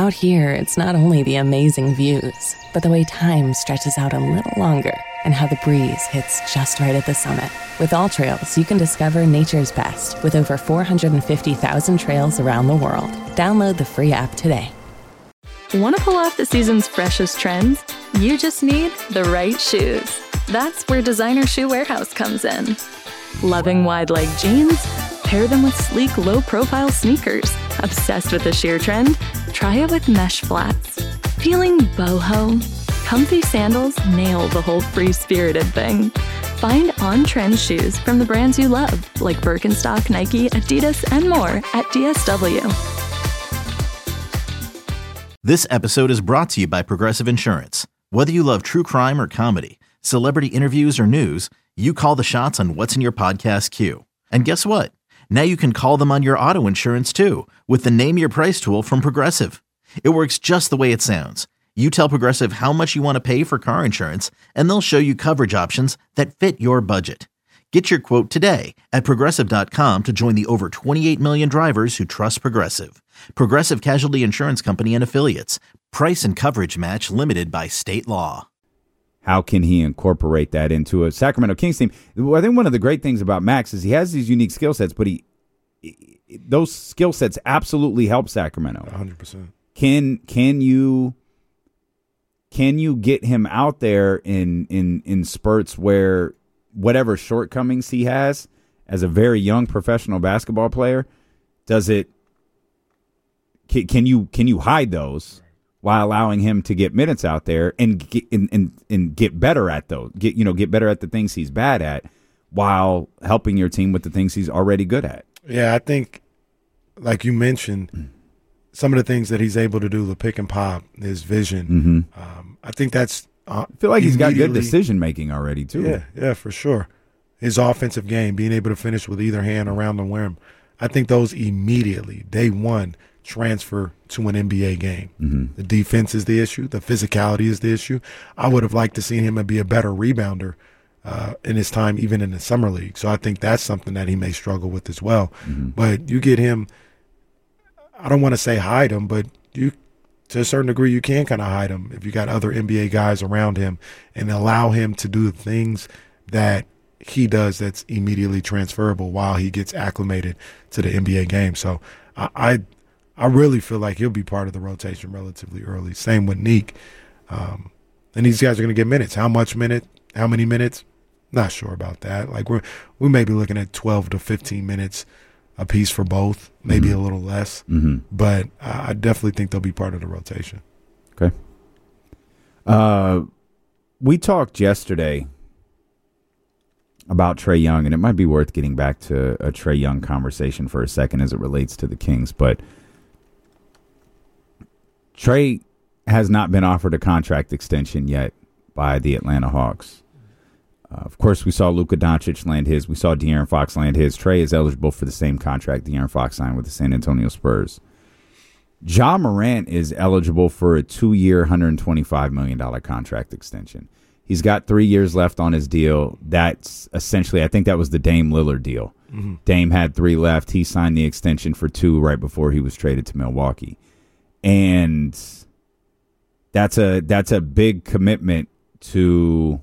Out here, it's not only the amazing views, but the way time stretches out a little longer and how the breeze hits just right at the summit. With All Trails, you can discover nature's best with over 450,000 trails around the world. Download the free app today. Want to pull off the season's freshest trends? You just need the right shoes. That's where Designer Shoe Warehouse comes in. Loving wide-leg jeans? Pair them with sleek, low-profile sneakers. Obsessed with the sheer trend? Try it with mesh flats. Feeling boho? Comfy sandals nail the whole free-spirited thing. Find on-trend shoes from the brands you love, like Birkenstock, Nike, Adidas, and more at DSW. This episode is brought to you by Progressive Insurance. Whether you love true crime or comedy, celebrity interviews or news, you call the shots on what's in your podcast queue. And guess what? Now you can call them on your auto insurance too with the Name Your Price tool from Progressive. It works just the way it sounds. You tell Progressive how much you want to pay for car insurance, and they'll show you coverage options that fit your budget. Get your quote today at Progressive.com to join the over 28 million drivers who trust Progressive. Progressive Casualty Insurance Company and Affiliates. Price and coverage match limited by state law. How can he incorporate that into a Sacramento Kings team? I think one of the great things about Max is he has these unique skill sets, but those skill sets absolutely help Sacramento. 100%. Can you get him out there in spurts where whatever shortcomings he has as a very young professional basketball player, can you hide those while allowing him to get minutes out there and get better at those, get better at the things he's bad at while helping your team with the things he's already good at? Yeah, I think, like you mentioned, some of the things that he's able to do, the pick and pop, his vision, I think that's I feel like he's got good decision-making already, too. Yeah, for sure. His offensive game, being able to finish with either hand around the rim, I think those immediately, day one, transfer to an NBA game. The defense is the issue. The physicality is the issue. I would have liked to see him be a better rebounder in his time, even in the summer league. So I think that's something that he may struggle with as well. But you get him, I don't want to say hide him, but you, to a certain degree, you can kind of hide him if you got other NBA guys around him and allow him to do the things that he does that's immediately transferable while he gets acclimated to the NBA game. So I really feel like he'll be part of the rotation relatively early. Same with Neek. And these guys are going to get minutes. How many minutes? Not sure about that. Like we may be looking at 12 to 15 minutes a piece for both, maybe a little less. But I definitely think they'll be part of the rotation. Okay. We talked yesterday about Trae Young, and it might be worth getting back to a Trae Young conversation for a second as it relates to the Kings. But Trae has not been offered a contract extension yet by the Atlanta Hawks. Of course, we saw Luka Doncic land his. We saw De'Aaron Fox land his. Trae is eligible for the same contract De'Aaron Fox signed with the San Antonio Spurs. Ja Morant is eligible for a 2-year, $125 million contract extension. He's got 3 years left on his deal. That's essentially, I think that was the Dame Lillard deal. Dame had 3 left. He signed the extension for 2 right before he was traded to Milwaukee. And that's a big commitment to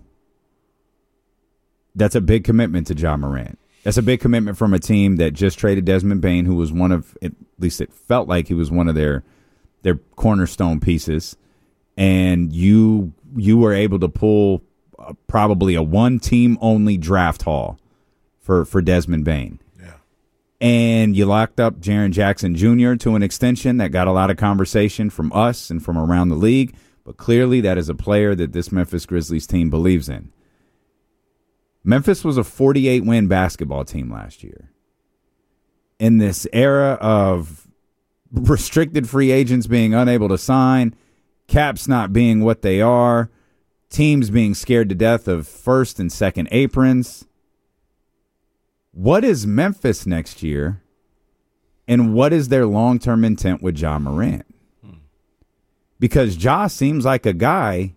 Ja Morant. That's a big commitment from a team that just traded Desmond Bane, who was one of, at least it felt like he was one of their cornerstone pieces. And you were able to pull probably a one-team only draft haul for Desmond Bane. Yeah. And you locked up Jaren Jackson Jr. to an extension that got a lot of conversation from us and from around the league. But clearly that is a player that this Memphis Grizzlies team believes in. Memphis was a 48-win basketball team last year. In this era of restricted free agents being unable to sign, caps not being what they are, teams being scared to death of first and second aprons, what is Memphis next year, and what is their long-term intent with Ja Morant? Because Ja seems like a guy,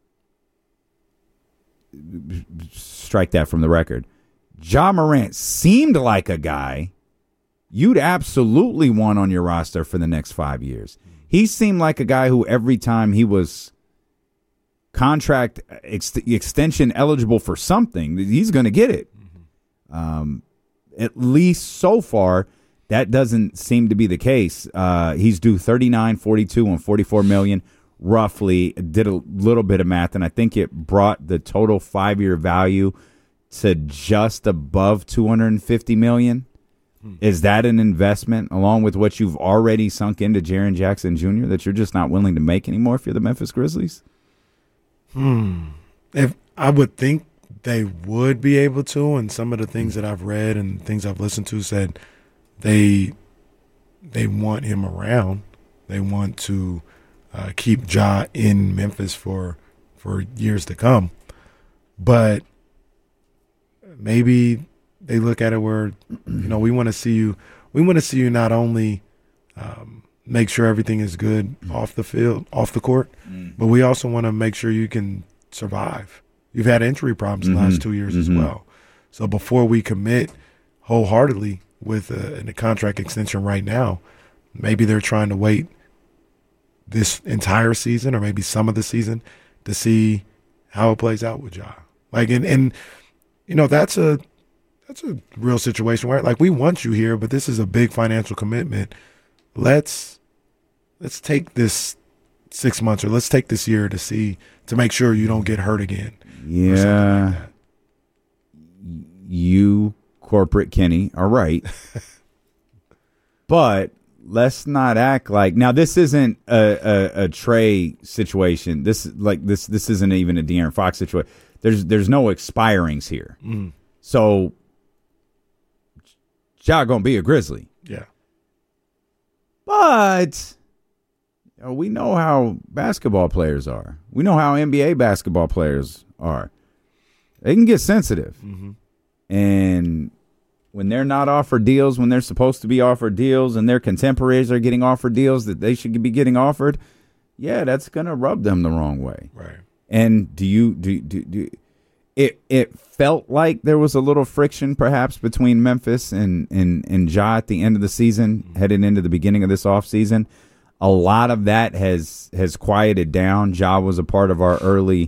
strike that from the record, Ja Morant seemed like a guy you'd absolutely want on your roster for the next 5 years. He seemed like a guy who every time he was contract extension eligible for something, he's going to get it. At least so far, that doesn't seem to be the case. He's due $39, $42, and $44 million, roughly. Did a little bit of math, and I think it brought the total 5-year value to just above $250 million. Is that an investment, along with what you've already sunk into Jaren Jackson Jr., that you're just not willing to make anymore if you're the Memphis Grizzlies? If I would think they would be able to, and some of the things that I've read and things I've listened to said they want him around. They want to keep Ja in Memphis for years to come. But maybe they look at it where, we want to see you. We want to see you not only make sure everything is good off the field, off the court, but we also want to make sure you can survive. You've had injury problems the last 2 years as well. So before we commit wholeheartedly with a contract extension right now, maybe they're trying to wait this entire season or maybe some of the season to see how it plays out with Ja. That's a real situation where, we want you here, but this is a big financial commitment. Let's take this 6 months, or let's take this year to make sure you don't get hurt again. Yeah. Like you, corporate Kenny, are right. But let's not act like, now this isn't a Trey situation. This isn't even a De'Aaron Fox situation. There's no expirings here. So Ja gonna be a Grizzly. Yeah. But we know how basketball players are. We know how NBA basketball players are. They can get sensitive. And when they're not offered deals, when they're supposed to be offered deals, and their contemporaries are getting offered deals that they should be getting offered, that's going to rub them the wrong way. Right. And it felt like there was a little friction perhaps between Memphis and Ja at the end of the season, heading into the beginning of this offseason. A lot of that has quieted down. Ja was a part of our early,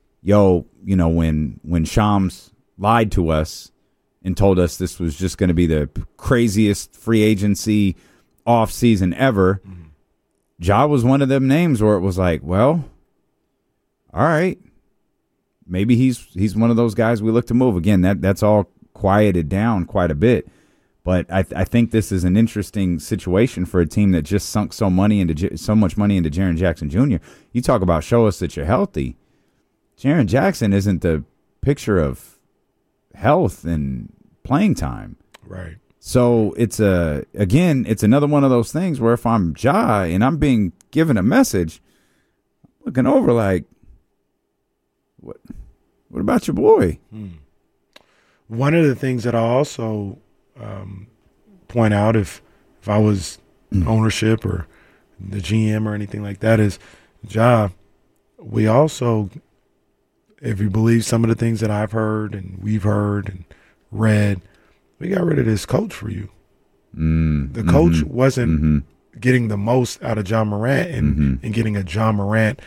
when Shams lied to us and told us this was just going to be the craziest free agency offseason ever. Ja was one of them names where it was like, well, all right, maybe he's one of those guys we look to move. Again, that's all quieted down quite a bit. But I think this is an interesting situation for a team that just sunk so much money into Jaren Jackson Jr. You talk about show us that you're healthy. Jaren Jackson isn't the picture of health and playing time. Right. So it's another one of those things where if I'm Ja and I'm being given a message, I'm looking over like, what about your boy? One of the things that I also point out, if I was ownership or the GM or anything like that, is Ja, we also, if you believe some of the things that I've heard and we've heard and read, we got rid of this coach for you. The coach wasn't getting the most out of Ja Morant and getting a Ja Morant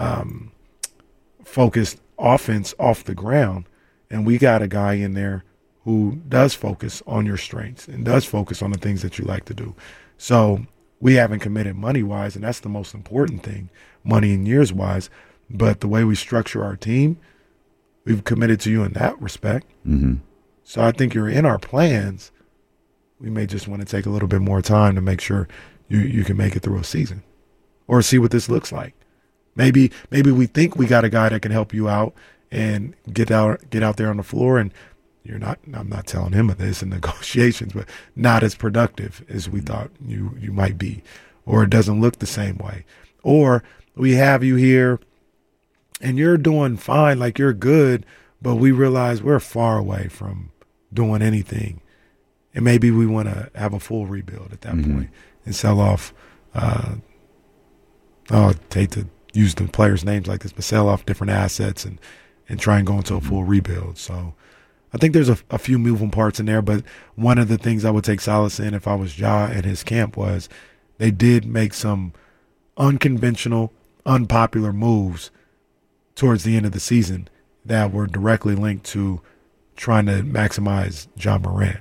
focused offense off the ground. And we got a guy in there who does focus on your strengths and does focus on the things that you like to do. So we haven't committed money-wise, and that's the most important thing, money and years-wise. But the way we structure our team, we've committed to you in that respect. So I think you're in our plans. We may just want to take a little bit more time to make sure you can make it through a season or see what this looks like. Maybe we think we got a guy that can help you out and get out there on the floor, and you're not. I'm not telling him of this in negotiations, but not as productive as we thought you might be, or it doesn't look the same way, or we have you here and you're doing fine, like you're good, but we realize we're far away from doing anything, and maybe we want to have a full rebuild at that point and sell off. I hate to use the players' names like this, but sell off different assets and try and go into a full rebuild. So I think there's a few moving parts in there, but one of the things I would take solace in if I was Ja and his camp was they did make some unconventional, unpopular moves towards the end of the season that were directly linked to trying to maximize Ja Morant.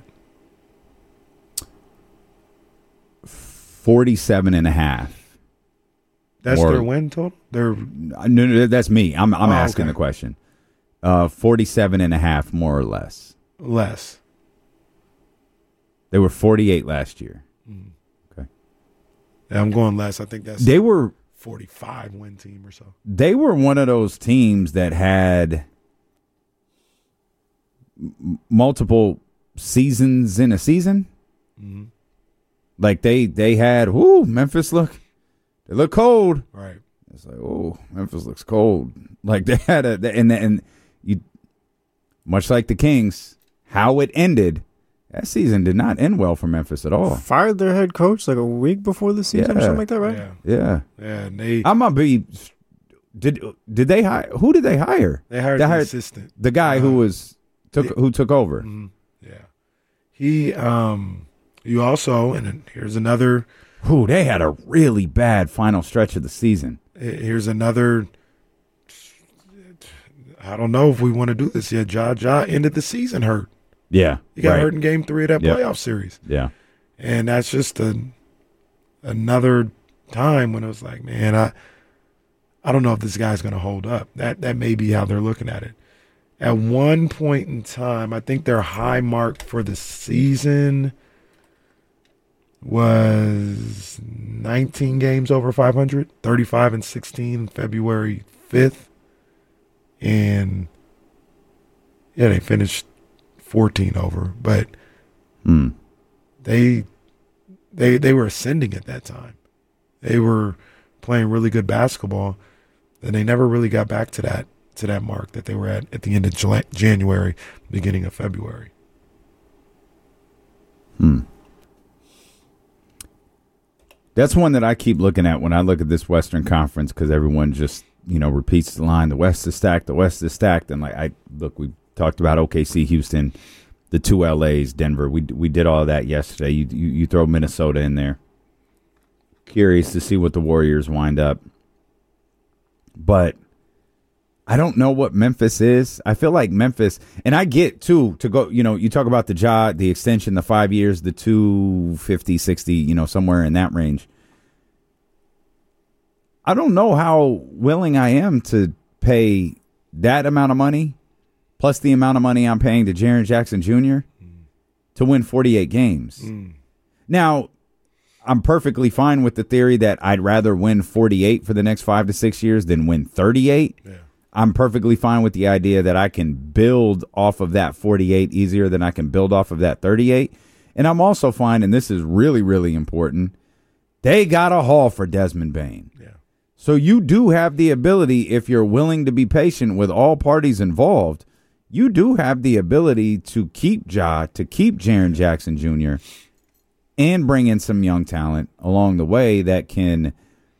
47.5. That's Or- their win total? No, that's me. I'm asking okay. the question. 47.5, more or less. Less. They were 48 last year. Okay. Yeah, I'm going less. I think that's They were 45 win team or so. they were one of those teams that had multiple seasons in a season. Like they had, Memphis they look cold. Right. It's like, Memphis looks cold. Like they had and you, much like the Kings, how it ended. That season did not end well for Memphis at all. Fired their head coach like a week before the season or Yeah. something like that, right? Yeah. Yeah, Yeah. And they I'm gonna be. Did they hire? Who did they hire? They hired the assistant. the guy who took over. Yeah. He you also, and here's another Who they had a really bad final stretch of the season. here's another I don't know if we want to do this yet. Ja ended the season hurt. Yeah, He got right. hurt in game 3 of that Yep. playoff series. Yeah, And that's just another time when it was like, man, I don't know if this guy's going to hold up. That may be how they're looking at it. At one point in time, I think their high mark for the season was 19 games over 500, 35-16, February 5th. And yeah, they finished 14 over, but they were ascending at that time. They were playing really good basketball, and they never really got back to that mark that they were at the end of January, beginning of February. that's one that I keep looking at when I look at this Western Conference because everyone just repeats the line: the West is stacked, the West is stacked. And we talked about OKC, Houston, the two LAs, Denver. We did all of that yesterday. You throw Minnesota in there. Curious to see what the Warriors wind up. But I don't know what Memphis is. I feel like Memphis, and I get too to go, you talk about the extension, the 5 years, the 250, 60, somewhere in that range. I don't know how willing I am to pay that amount of money plus the amount of money I'm paying to Jaren Jackson Jr. to win 48 games. Now, I'm perfectly fine with the theory that I'd rather win 48 for the next 5 to 6 years than win 38. Yeah. I'm perfectly fine with the idea that I can build off of that 48 easier than I can build off of that 38. And I'm also fine, and this is really, really important, they got a haul for Desmond Bane. Yeah. So you do have the ability, if you're willing to be patient with all parties involved, you do have the ability to keep to keep Jaren Jackson Jr., and bring in some young talent along the way that can,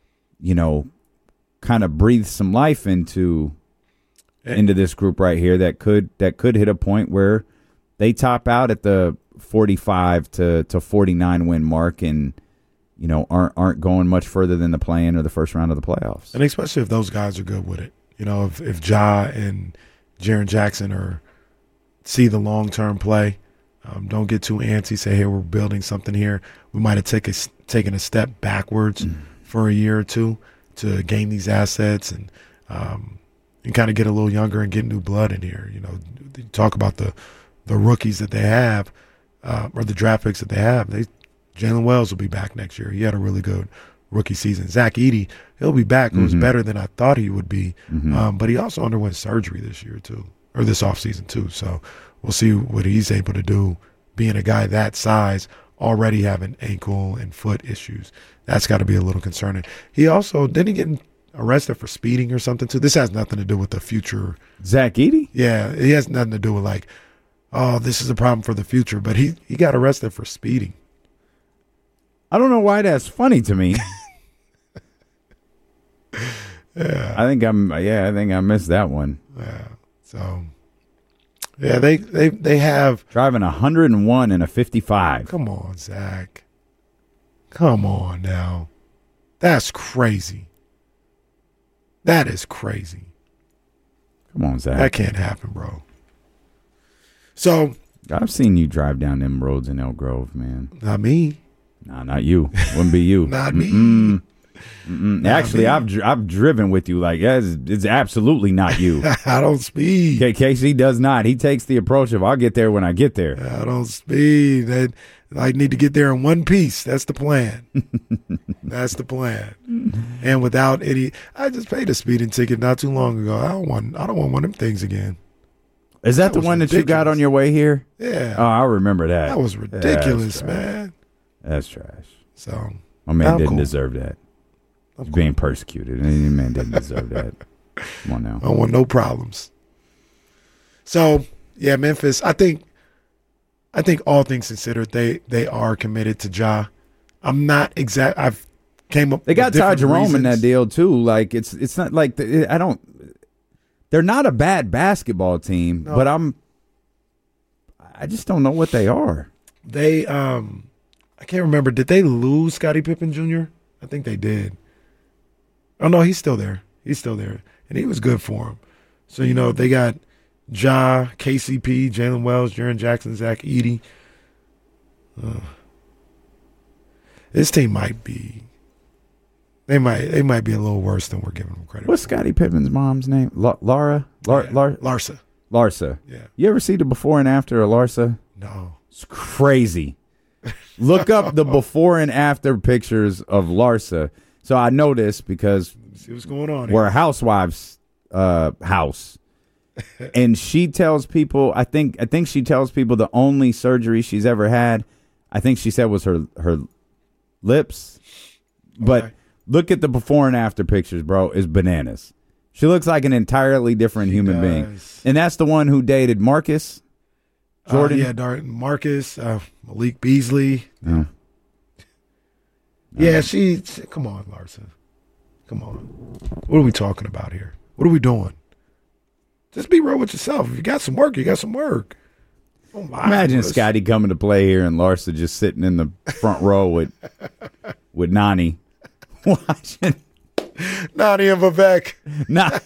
kind of breathe some life into this group right here that could hit a point where they top out at the 45 to 49 win mark and aren't going much further than the play-in or the first round of the playoffs. And especially if those guys are good with it. If Ja and Jaren Jackson see the long-term play, don't get too antsy, say, hey, we're building something here. We might have taken a step backwards for a year or two to gain these assets and kind of get a little younger and get new blood in here. Talk about the rookies that they have or the draft picks that they have. Jalen Wells will be back next year. He had a really good rookie season. Zach Edey, he'll be back. It was better than I thought he would be. But he also underwent surgery this year too, or this offseason too. So we'll see what he's able to do being a guy that size, already having ankle and foot issues. That's got to be a little concerning. He also, didn't he get arrested for speeding or something too? This has nothing to do with the future. Zach Edey? Yeah, it has nothing to do with like, oh, this is a problem for the future. But he got arrested for speeding. I don't know why that's funny to me. Yeah. I think I missed that one. Yeah. So, yeah, they have. Driving 101 and a 55. Come on, Zach. Come on now. That's crazy. That is crazy. Come on, Zach. That can't happen, bro. So I've seen you drive down them roads in Elk Grove, man. not me. Nah, not you. Wouldn't be you. Not me. Actually, me. I've driven with you. Like, it's absolutely not you. I don't speed. KC does not. He takes the approach of, I'll get there when I get there. I don't speed. That I need to get there in one piece. That's the plan. That's the plan. And without any, I just paid a speeding ticket not too long ago. I don't want one of them things again. Is that the was one that you got ridiculous. on your way here? Yeah. Oh, I remember that. That was ridiculous, That's trash. man. That's trash. So My man I'm didn't cool. deserve that. He's being persecuted. And your man didn't deserve that. Come on now. I don't want no problems. So yeah, Memphis. I think all things considered, they are committed to Ja. I'm not exact. I've came up. They got with Ty different Jerome in that reasons. deal too. Like it's not like they're not a bad basketball team, No. but I just don't know what they are. They I can't remember. Did they lose Scottie Pippen Jr.? I think they did. Oh no, he's still there. He's still there, and he was good for him. So they got Ja, KCP, Jalen Wells, Jaren Jackson, Zach Edey. This team might be. They might be a little worse than we're giving them credit. What's Scottie Pippen's mom's name? Larsa. Larsa. Yeah. You ever see the before and after of Larsa? No. It's crazy. Look up the before and after pictures of Larsa. So I know this because See what's going on we're here. a housewives' house. And she tells people, I think she tells people the only surgery she's ever had, I think she said was her lips. But Okay. look at the before and after pictures, bro. It's bananas. She looks like an entirely different human being. does. And that's the one who dated Marcus Jordan. Marcus, Malik Beasley. Yeah. Yeah, she come on, Larsa. Come on. What are we talking about here? What are we doing? Just be real with yourself. If you got some work, you got some work. Don't lie Imagine to us. Scotty coming to play here and Larsa just sitting in the front row with Nani watching. Nadia and Vivek. Nah.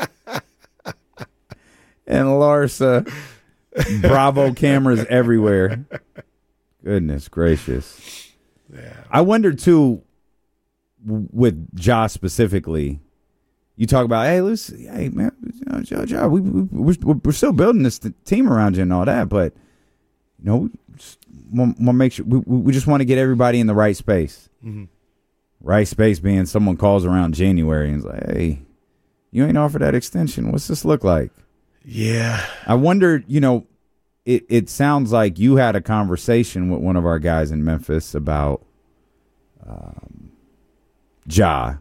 And Larsa, Bravo cameras everywhere. Goodness gracious. Yeah. I wonder too, with Ja specifically. You talk about, hey, man, Ja, we're still building this team around you and all that, but we just want to make sure we just want to get everybody in the right space. Mm-hmm. Right space being someone calls around January and is like, hey, you ain't offered that extension. What's this look like? Yeah. I wonder, it sounds like you had a conversation with one of our guys in Memphis about Ja.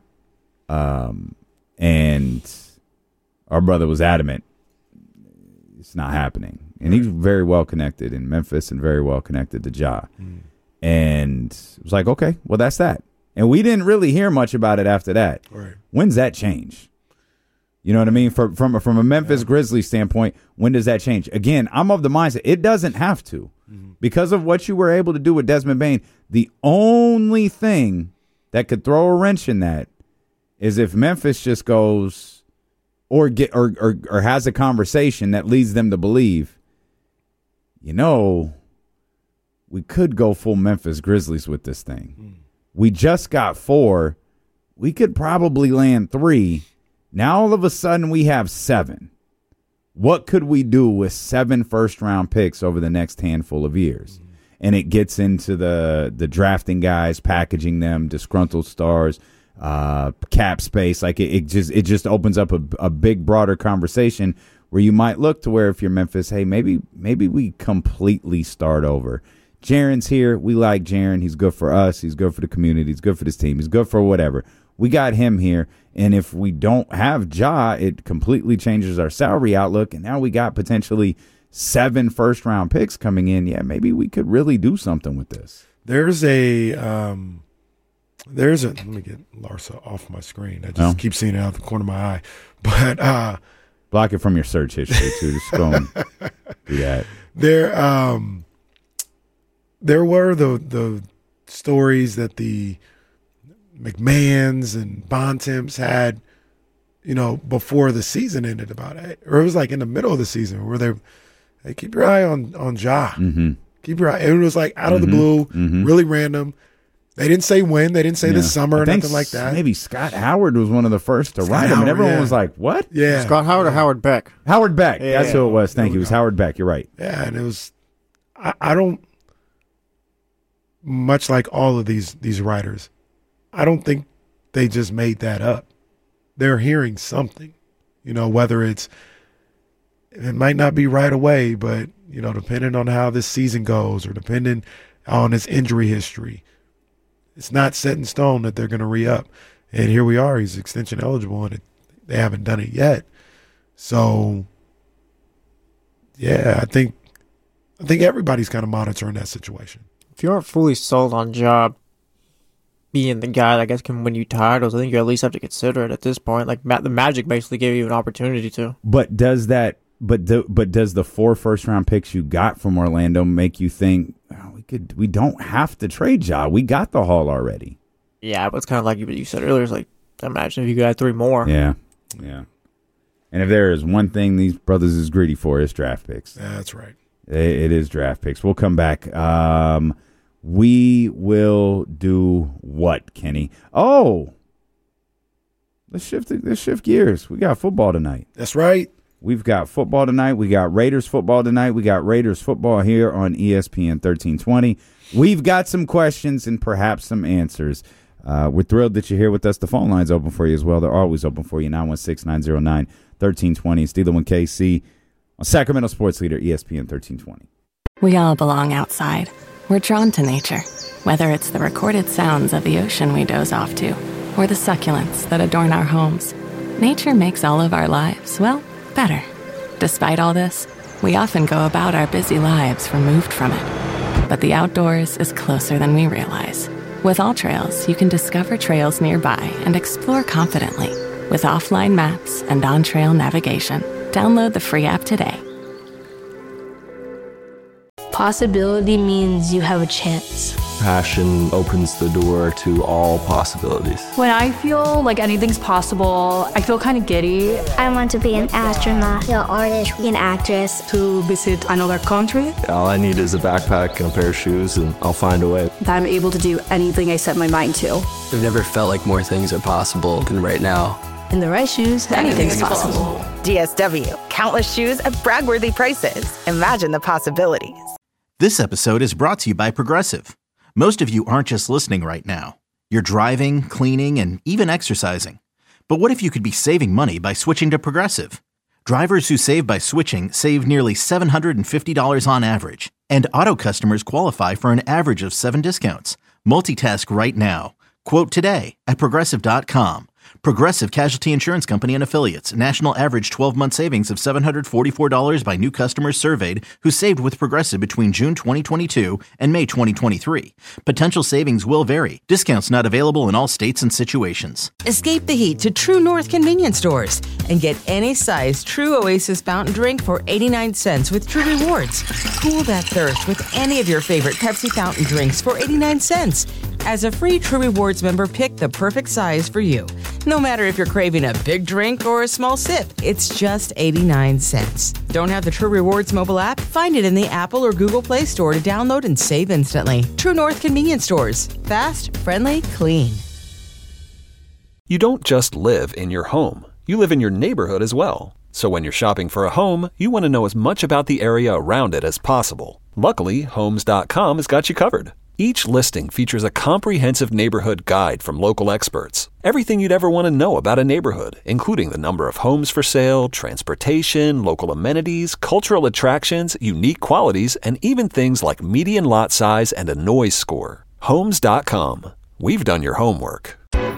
And our brother was adamant it's not happening. And he's very well connected in Memphis and very well connected to Ja. And it was like, okay, well, that's that. And we didn't really hear much about it after that. Right. When's that change? You know what I mean? From a Memphis Grizzlies standpoint, when does that change? Again, I'm of the mindset it doesn't have to. Because of what you were able to do with Desmond Bane, the only thing that could throw a wrench in that is if Memphis just goes or has a conversation that leads them to believe, we could go full Memphis Grizzlies with this thing. We just got 4. We could probably land 3. Now all of a sudden we have 7. What could we do with 7 first-round picks over the next handful of years? And it gets into the drafting guys, packaging them, disgruntled stars, cap space. Like it just opens up a big, broader conversation where you might look to where if you're Memphis, hey, maybe we completely start over. Jaren's here. We like Jaren. He's good for us. He's good for the community. He's good for this team. He's good for whatever. We got him here. And if we don't have Ja, it completely changes our salary outlook. And now we got potentially 7 first-round picks coming in. Yeah, maybe we could really do something with this. Let me get Larsa off my screen. I just keep seeing it out the corner of my eye. But block it from your search history too. Just go and do that. There were the stories that the McMahons and Bontemps had, before the season ended or it was like in the middle of the season where hey, keep your eye on Ja. Mm-hmm. Keep your eye. It was like out of the blue, really random. They didn't say when. They didn't say this summer or nothing like that. Maybe Scott Howard was one of the first to write him, and everyone was like, what? Yeah. Scott Howard or Howard Beck? Howard Beck. Yeah. That's who it was. Thank you. It was Howard Beck. You're right. Yeah, and it was I don't, much like all of these writers, I don't think they just made that up. They're hearing something, whether it might not be right away, but, depending on how this season goes or depending on his injury history, it's not set in stone that they're going to re-up. And here we are. He's extension eligible, and they haven't done it yet. So, yeah, I think everybody's kind of monitoring that situation. If you aren't fully sold on Ja being the guy that I guess can win you titles, I think you at least have to consider it at this point. Like the Magic basically gave you an opportunity to. But does that? But does the 4 first-round picks you got from Orlando make you think we don't have to trade Ja? We got the haul already. Yeah, but it's kind of like you said earlier. It's like, imagine if you got 3 more. Yeah. And if there is one thing these brothers is greedy for, it's draft picks. Yeah, that's right. It is draft picks. We'll come back. We will do what, Kenny? Oh, let's shift gears. We got football tonight. That's right. We've got football tonight. We got Raiders football tonight. We got Raiders football here on ESPN 1320. We've got some questions and perhaps some answers. We're thrilled that you're here with us. The phone line's open for you as well. They're always open for you, 916-909-1320. Steeler and KC on Sacramento Sports Leader, ESPN 1320. We all belong outside. We're drawn to nature, whether it's the recorded sounds of the ocean we doze off to, or the succulents that adorn our homes. Nature makes all of our lives, well, better. Despite all this, we often go about our busy lives removed from it. But the outdoors is closer than we realize. With AllTrails, you can discover trails nearby and explore confidently. With offline maps and on-trail navigation, download the free app today. Possibility means you have a chance. Passion opens the door to all possibilities. When I feel like anything's possible, I feel kind of giddy. I want to be an astronaut, an artist, an actress. To visit another country. All I need is a backpack and a pair of shoes, and I'll find a way. That I'm able to do anything I set my mind to. I've never felt like more things are possible than right now. In the right shoes, anything's possible. DSW, countless shoes at brag-worthy prices. Imagine the possibilities. This episode is brought to you by Progressive. Most of you aren't just listening right now. You're driving, cleaning, and even exercising. But what if you could be saving money by switching to Progressive? Drivers who save by switching save nearly $750 on average. And auto customers qualify for an average of 7 discounts. Multitask right now. Quote today at Progressive.com. Progressive Casualty Insurance Company and Affiliates. National average 12-month savings of $744 by new customers surveyed who saved with Progressive between June 2022 and May 2023. Potential savings will vary. Discounts not available in all states and situations. Escape the heat to True North convenience stores and get any size True Oasis fountain drink for 89 cents with True Rewards. Cool that thirst with any of your favorite Pepsi fountain drinks for 89 cents. As a free True Rewards member, pick the perfect size for you. No matter if you're craving a big drink or a small sip, it's just 89 cents. Don't have the True Rewards mobile app? Find it in the Apple or Google Play Store to download and save instantly. True North convenience stores. Fast, friendly, clean. You don't just live in your home. You live in your neighborhood as well. So when you're shopping for a home, you want to know as much about the area around it as possible. Luckily, Homes.com has got you covered. Each listing features a comprehensive neighborhood guide from local experts. Everything you'd ever want to know about a neighborhood, including the number of homes for sale, transportation, local amenities, cultural attractions, unique qualities, and even things like median lot size and a noise score. Homes.com. We've done your homework.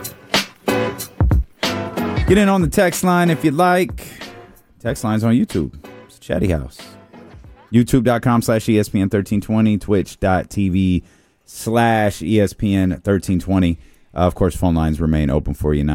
Get in on the text line if you'd like. Text line's on YouTube. It's Chatty House. YouTube.com/ESPN1320, Twitch.tv/ESPN1320. Of course, phone lines remain open for you,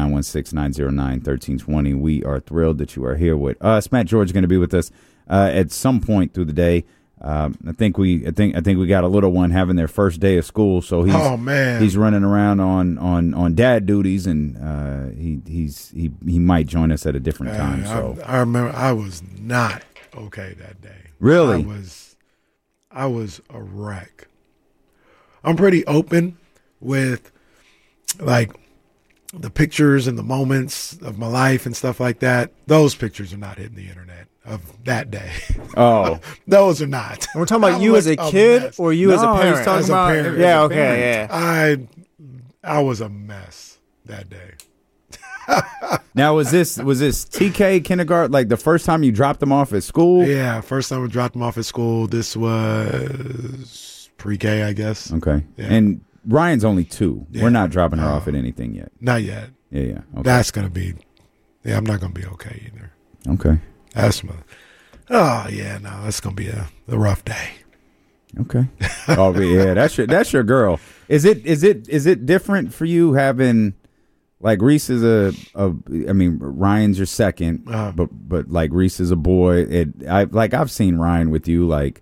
916-909-1320. We are thrilled that you are here with us. Matt George is going to be with us at some point through the day. I think we got a little one having their first day of school, so he's running around on dad duties, and he might join us at a different time. So I remember I was not okay that day. Really, I was a wreck. I'm pretty open with like the pictures and the moments of my life and stuff like that. Those pictures are not hitting the internet of that day. Oh, those are not. We're talking about you as a kid or you as a parent? He's talking about parent. Yeah, okay, yeah. I was a mess that day. Now, was this TK kindergarten, like the first time you dropped them off at school? Yeah, first time we dropped them off at school. This was pre-K, I guess. Okay. Yeah. And Ryan's only 2. Yeah. We're not dropping her off at anything yet. Not yet. Yeah. Okay. That's going to be, I'm not going to be okay either. Okay. That's it's going to be a rough day. Okay. Oh, yeah, that's your girl. Is it different for you having, like, Reese is Ryan's your second, but like Reese is a boy. I've seen Ryan with you, like,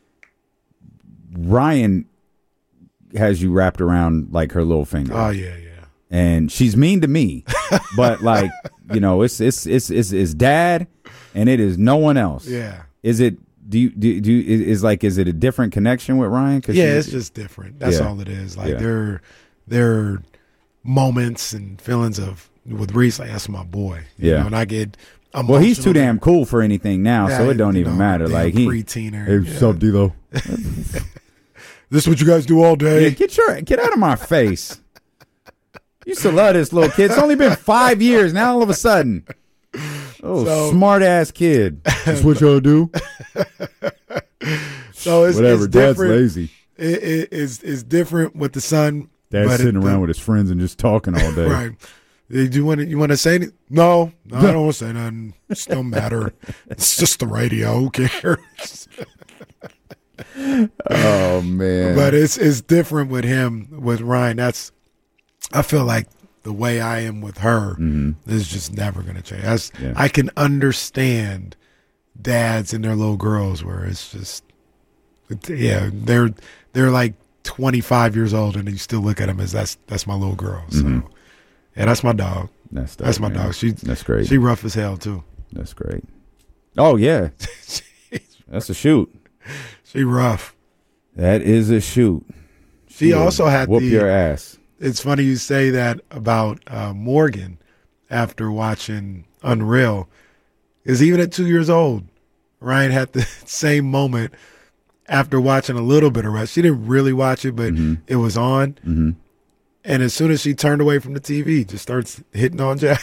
Ryan has you wrapped around like her little finger. Oh yeah. And she's mean to me, but like, it's dad, and it is no one else. Yeah. Is it? Is it a different connection with Ryan? It's just different. That's all it is. Like there are moments and feelings with Reese. Like, that's my boy. You know, and I get. Well, he's too damn cool for anything now, so it don't even matter. Like pre-teener. Hey, what's up, D-Lo? This is what you guys do all day. Yeah, get out of my face. You used to love this little kid. It's only been 5 years. Now all of a sudden. Smart ass kid. That's what y'all do. So it's whatever. Dad's lazy. It's different with the son. Dad's sitting around with his friends and just talking all day. Right. Do you want to say anything? No, I don't want to say nothing. It don't matter. It's just the radio. Who cares? Oh man. But it's different with him, with Ryan. I feel like the way I am with her is just never going to change. I can understand dads and their little girls where it's just, they're like 25 years old and you still look at them as that's my little girl. So, that's my dog. That's my dog. That's great. She rough as hell too. That's great. Oh yeah, that's a shoot. She rough. That is a shoot. She also had whoop your ass. It's funny you say that about Morgan after watching Unreal, because even at 2 years old, Ryan had the same moment after watching a little bit of Rush. She didn't really watch it, but it was on. Mm-hmm. And as soon as she turned away from the TV, just starts hitting on Jazz.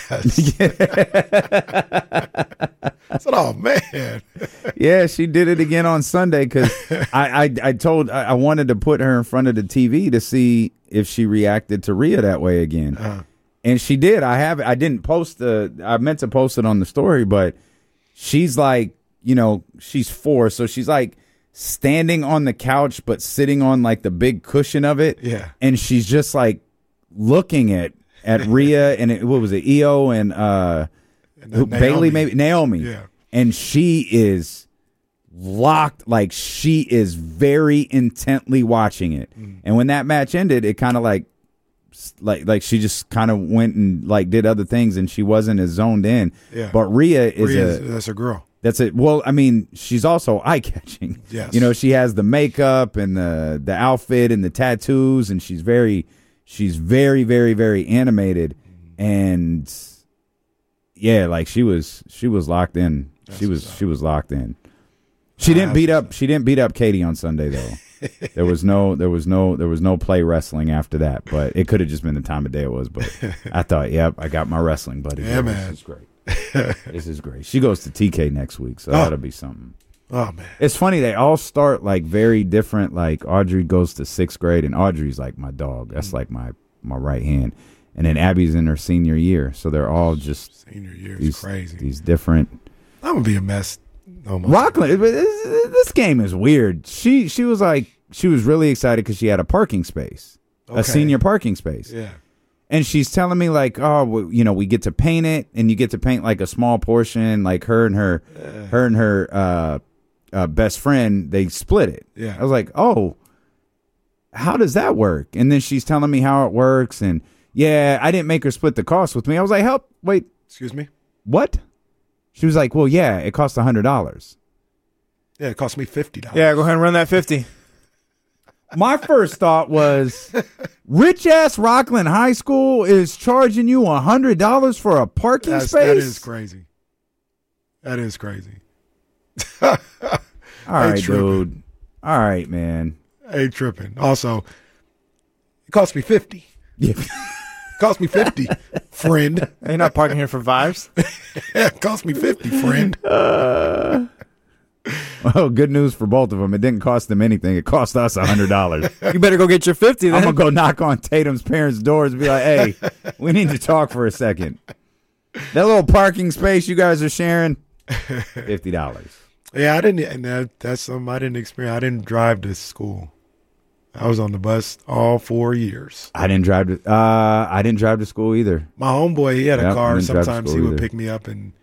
I said, oh, man. Yeah, she did it again on Sunday because I wanted to put her in front of the TV to see if she reacted to Rhea that way again. And she did. I didn't post I meant to post it on the story, but she's like, she's 4. So she's like standing on the couch, but sitting on like the big cushion of it. Yeah. And she's just like looking at Rhea and what was it? EO and Bailey, maybe Naomi. Yeah. And she is locked, like she is very intently watching it. And when that match ended, it kind of like she just kind of went and like did other things and she wasn't as zoned in. Yeah. But Rhea is that's a girl. That's it. Well, I mean, she's also eye-catching. Yes. She has the makeup and the outfit and the tattoos, and she's very, very, very animated. And yeah, like she was locked in. She was locked in. She didn't beat up Katie on Sunday though. There was no play wrestling after that, but it could have just been the time of day it was. But I thought, yep, I got my wrestling buddy. Yeah, man. This is great. This is great. She goes to TK next week, so that'll be something. Oh man, it's funny. They all start like very different. Like Audrey goes to 6th grade, and Audrey's like my dog. That's like my right hand. And then Abby's in her senior year, so they're all just senior year is crazy. These different. I'm gonna be a mess. Rockland, this game is weird. She was really excited because she had a parking space, a senior parking space. Yeah. And she's telling me like, oh, we get to paint it, and you get to paint like a small portion, like her and her best friend, they split it. Yeah. I was like, oh, how does that work? And then she's telling me how it works. And yeah, I didn't make her split the cost with me. I was like, wait. Excuse me? What? She was like, well, yeah, it cost $100. Yeah, it cost me $50. Yeah, go ahead and run that 50. My first thought was, rich-ass Rockland High School is charging you $100 for a parking space? That is crazy. That is crazy. All right, dude. All right, man. Ain't tripping. Also, it cost me $50. Yeah. Cost me $50, friend. You're not parking here for vibes? Yeah, it cost me $50, friend. Well, good news for both of them. It didn't cost them anything. It cost us $100. You better go get your 50 then. I'm going to go knock on Tatum's parents' doors and be like, hey, we need to talk for a second. That little parking space you guys are sharing, $50. Yeah, I didn't, and that's something I didn't experience. I didn't drive to school. I was on the bus all 4 years. I didn't drive to school either. My homeboy, he had a car. Didn't drive to Sometimes he school would either. pick me up and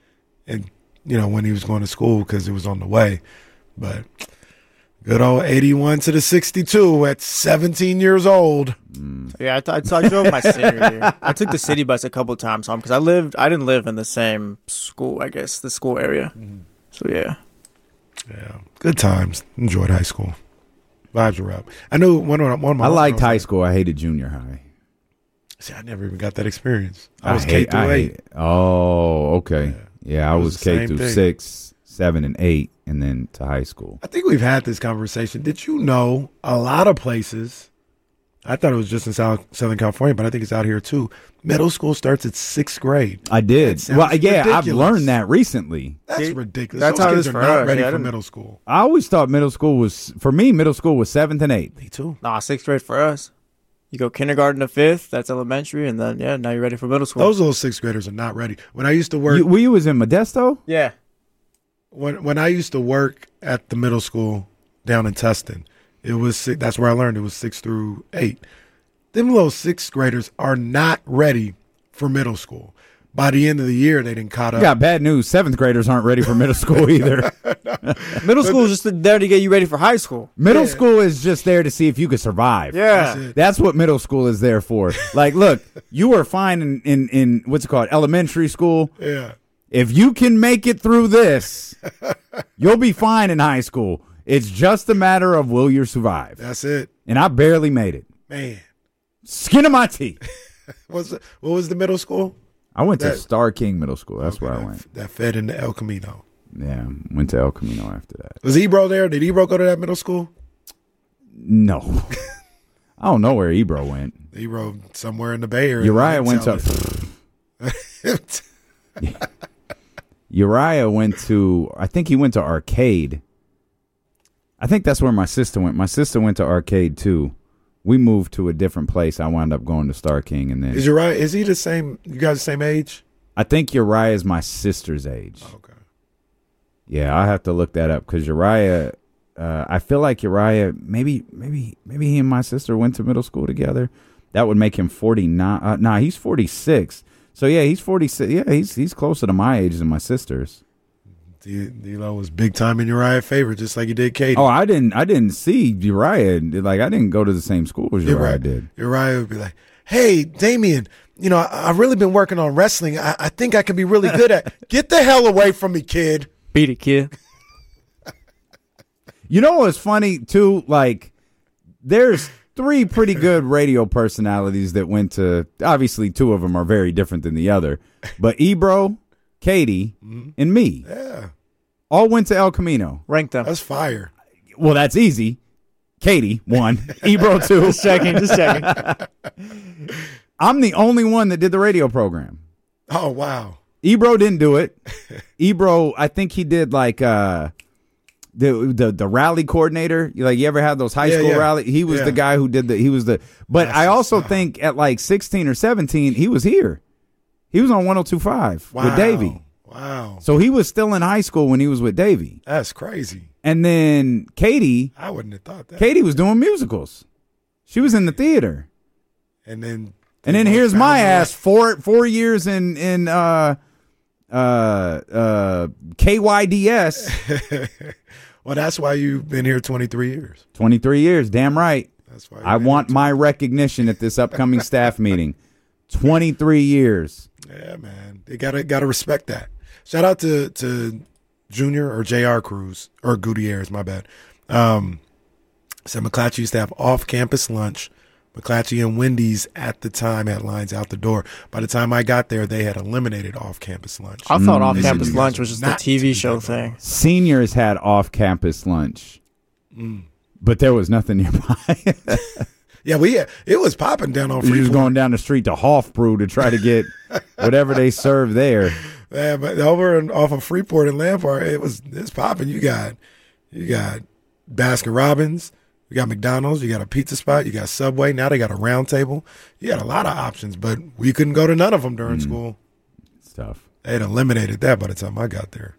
when he was going to school because it was on the way. But good old 81 to the 62 at 17 years old. Yeah, I drove my senior year. I took the city bus a couple times home because I didn't live in the same school, I guess, the school area. So, yeah. Yeah, good times. Enjoyed high school. Vibes were up. I knew one of my. I liked high school. I hated junior high. See, I never even got that experience. I was K through 8. Oh, okay. Yeah, I was the K same through thing. 6, 7, and 8, and then to high school. I think we've had this conversation. Did you know a lot of places, I thought it was just in Southern California, but I think it's out here too, middle school starts at 6th grade. I did. That sounds Well, yeah, ridiculous. I've learned that recently. That's ridiculous. That's Those how it kids is are for not us. ready Yeah, I for didn't- middle school. I always thought middle school was, for me, middle school was 7th and 8th. Me too. Nah, 6th grade for us. You go kindergarten to 5th, that's elementary, and then, yeah, now you're ready for middle school. Those little 6th graders are not ready. When I used to work, You was in Modesto? Yeah. when I used to work at the middle school down in Tustin, it was that's where I learned it was 6 through 8. Them little 6th graders are not ready for middle school. By the end of the year, they didn't caught You up. got bad news. 7th graders aren't ready for middle school either. Middle school is just there to get you ready for high school. Middle school is just there to see if you could survive. Yeah. That's what middle school is there for. Like, look, you were fine in what's it called, elementary school. Yeah. If you can make it through this, you'll be fine in high school. It's just a matter of will you survive. That's it. And I barely made it. Man. Skin of my teeth. What was the middle school? I went to Star King Middle School. That's where I that- went. That fed into El Camino. Yeah, went to El Camino after that. Was Ebro there? Did Ebro go to that middle school? No. I don't know where Ebro went. Ebro somewhere in the Bay Area. Uriah went to... Uriah went to... I think he went to Arcade. I think that's where my sister went. My sister went to Arcade, too. We moved to a different place. I wound up going to Star King, and then... Is Uriah, is he the same? You guys the same age? I think Uriah is my sister's age. Okay. Yeah, I have to look that up because Uriah... I feel like Uriah, maybe he and my sister went to middle school together. That would make him 49. He's 46. So yeah, he's 46. Yeah, he's closer to my age than my sister's. D-Lo was big time in Uriah's favor, just like he did Katie. Oh, I didn't see Uriah. Like, I didn't go to the same school as Uriah did. Uriah would be like, "Hey, Damien, I've really been working on wrestling. I think I can be really good at. Get the hell away from me, kid. Beat it, kid." You know what's funny too? Like, there's 3 pretty good radio personalities that went to. Obviously, 2 of them are very different than the other, but Ebro, Katie, and me, all went to El Camino. Rank them. That's fire. Well, that's easy. Katie 1, Ebro 2. Just checking. I'm the only one that did the radio program. Oh wow. Ebro didn't do it. Ebro, I think he did like the rally coordinator. You ever had those high school rally? He was the guy who did but I also think at like 16 or 17 he was here. He was on 102.5 with Davey. Wow. So he was still in high school when he was with Davey. That's crazy. And then Katie, I wouldn't have thought that. Katie was doing musicals. She was in the theater. And then here's my ass 4 years in KYDS. Well, that's why you've been here 23 years. 23 years, damn right. That's why I want my recognition at this upcoming staff meeting. 23 years. Yeah, man. They gotta respect that. Shout out to Junior or JR Cruz, or Gutierrez, my bad. Said McClatchy used to have off-campus lunch. McClatchy and Wendy's at the time had lines out the door. By the time I got there, they had eliminated off-campus lunch. I thought off-campus lunch was just a TV show thing. Seniors had off-campus lunch, but there was nothing nearby. Yeah, it was popping down on Freeport. We was going down the street to Hofbräu to try to get whatever they serve there. Yeah, but over and off of Freeport and Lampard, it's popping. You got Baskin Robbins, you got McDonald's, you got a pizza spot, you got Subway. Now they got a Round Table. You got a lot of options, but we couldn't go to none of them during school. It's tough. They had eliminated that by the time I got there.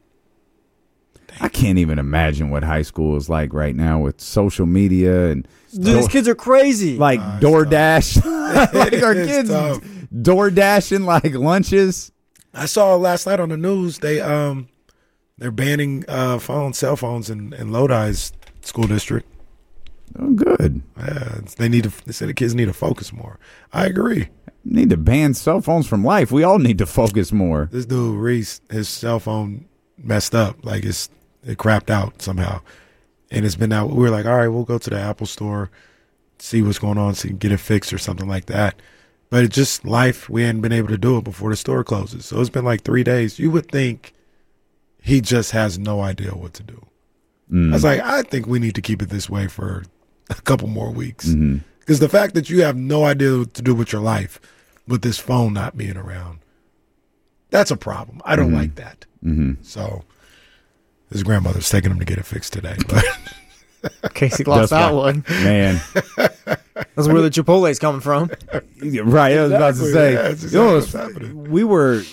I can't even imagine what high school is like right now with social media and these kids are crazy. Like DoorDash, like our kids tough. DoorDashing like lunches. I saw last night on the news they're banning cell phones in Lodi's school district. Oh, good. Yeah, they said the kids need to focus more. I agree. Need to ban cell phones from life. We all need to focus more. This dude Reese, his cell phone messed up. Like it crapped out somehow, and it's been out. We were like, all right, we'll go to the Apple store, see what's going on, see get it fixed or something like that. But it's just life. We hadn't been able to do it before the store closes. So it's been like 3 days. You would think he just has no idea what to do. I was like, I think we need to keep it this way for a couple more weeks. Because the fact that you have no idea what to do with your life with this phone not being around, that's a problem. I don't like that. So his grandmother's taking him to get it fixed today. But Casey lost that one. Man. That's where the Chipotle's coming from. Right, I was about to say. Yeah, that's exactly what's happening. We were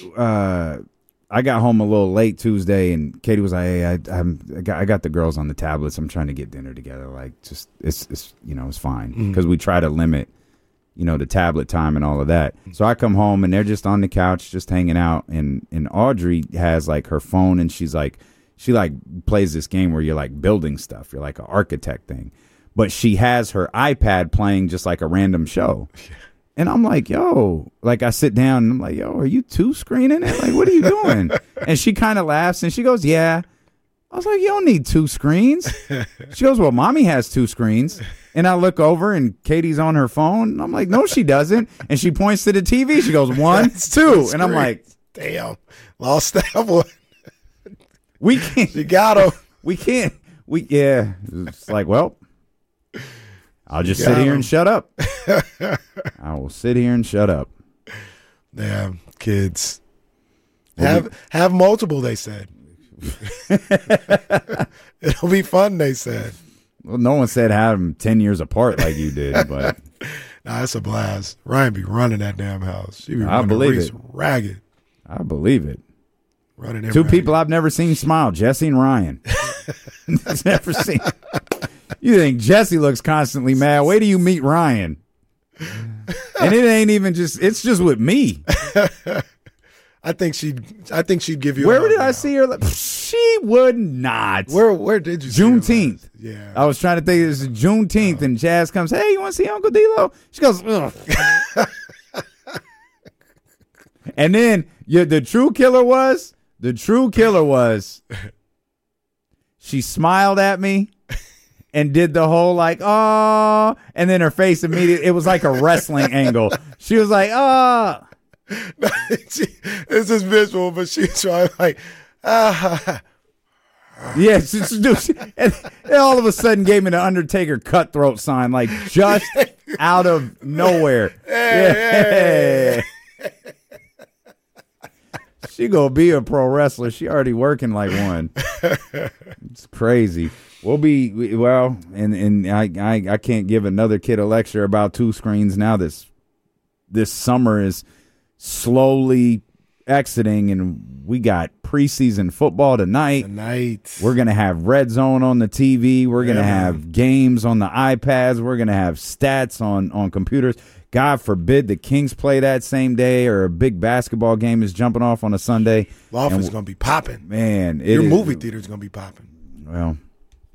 I got home a little late Tuesday, and Katie was like, "Hey, I got the girls on the tablets. I'm trying to get dinner together. Like, just it's it's fine because we try to limit, the tablet time and all of that. So I come home and they're just on the couch, just hanging out, and Audrey has like her phone, and she plays this game where you're like building stuff. You're like an architect thing, but she has her iPad playing just like a random show." And I'm like, yo, like I sit down and I'm like, yo, are you two screening it? Like, what are you doing? And she kind of laughs and she goes, yeah. I was like, you don't need two screens. She goes, well, mommy has two screens. And I look over and Katie's on her phone. And I'm like, no, she doesn't. And she points to the TV. She goes, 1, 2. And I'm like, damn, lost that one. We can't. You got him. We can't. Yeah. It's like, well, I'll just sit here and shut up. I will sit here and shut up. Yeah, kids. Have multiple, they said. It'll be fun, they said. Well, no one said have them 10 years apart like you did, but nah, that's a blast. Ryan be running that damn house. She be I believe it. Ragged. I believe it. Running Two ragged. people I've never seen smile, Jesse and Ryan. Never seen. You think Jesse looks constantly mad. Wait till you meet Ryan. And it ain't even it's just with me. I think she'd give you Where did I see her? She would not. Where did you see her Juneteenth. last? Yeah. I was trying to think it was Juneteenth and Jazz comes, hey, you want to see Uncle D-Lo? She goes, ugh. And then the true killer was she smiled at me and did the whole like, oh, and then her face immediately, it was like a wrestling angle. She was like, oh. It's just visual, but she's trying like, Yeah, and all of a sudden gave me the Undertaker cutthroat sign, like just out of nowhere. Hey. She gonna be a pro wrestler. She already working like one. It's crazy. And I can't give another kid a lecture about two screens now. This summer is slowly exiting, and we got preseason football tonight. We're gonna have Red Zone on the TV. We're gonna have games on the iPads. We're gonna have stats on computers. God forbid the Kings play that same day, or a big basketball game is jumping off on a Sunday. Lawford's going to be popping. Man, your movie theater's going to be popping. Well,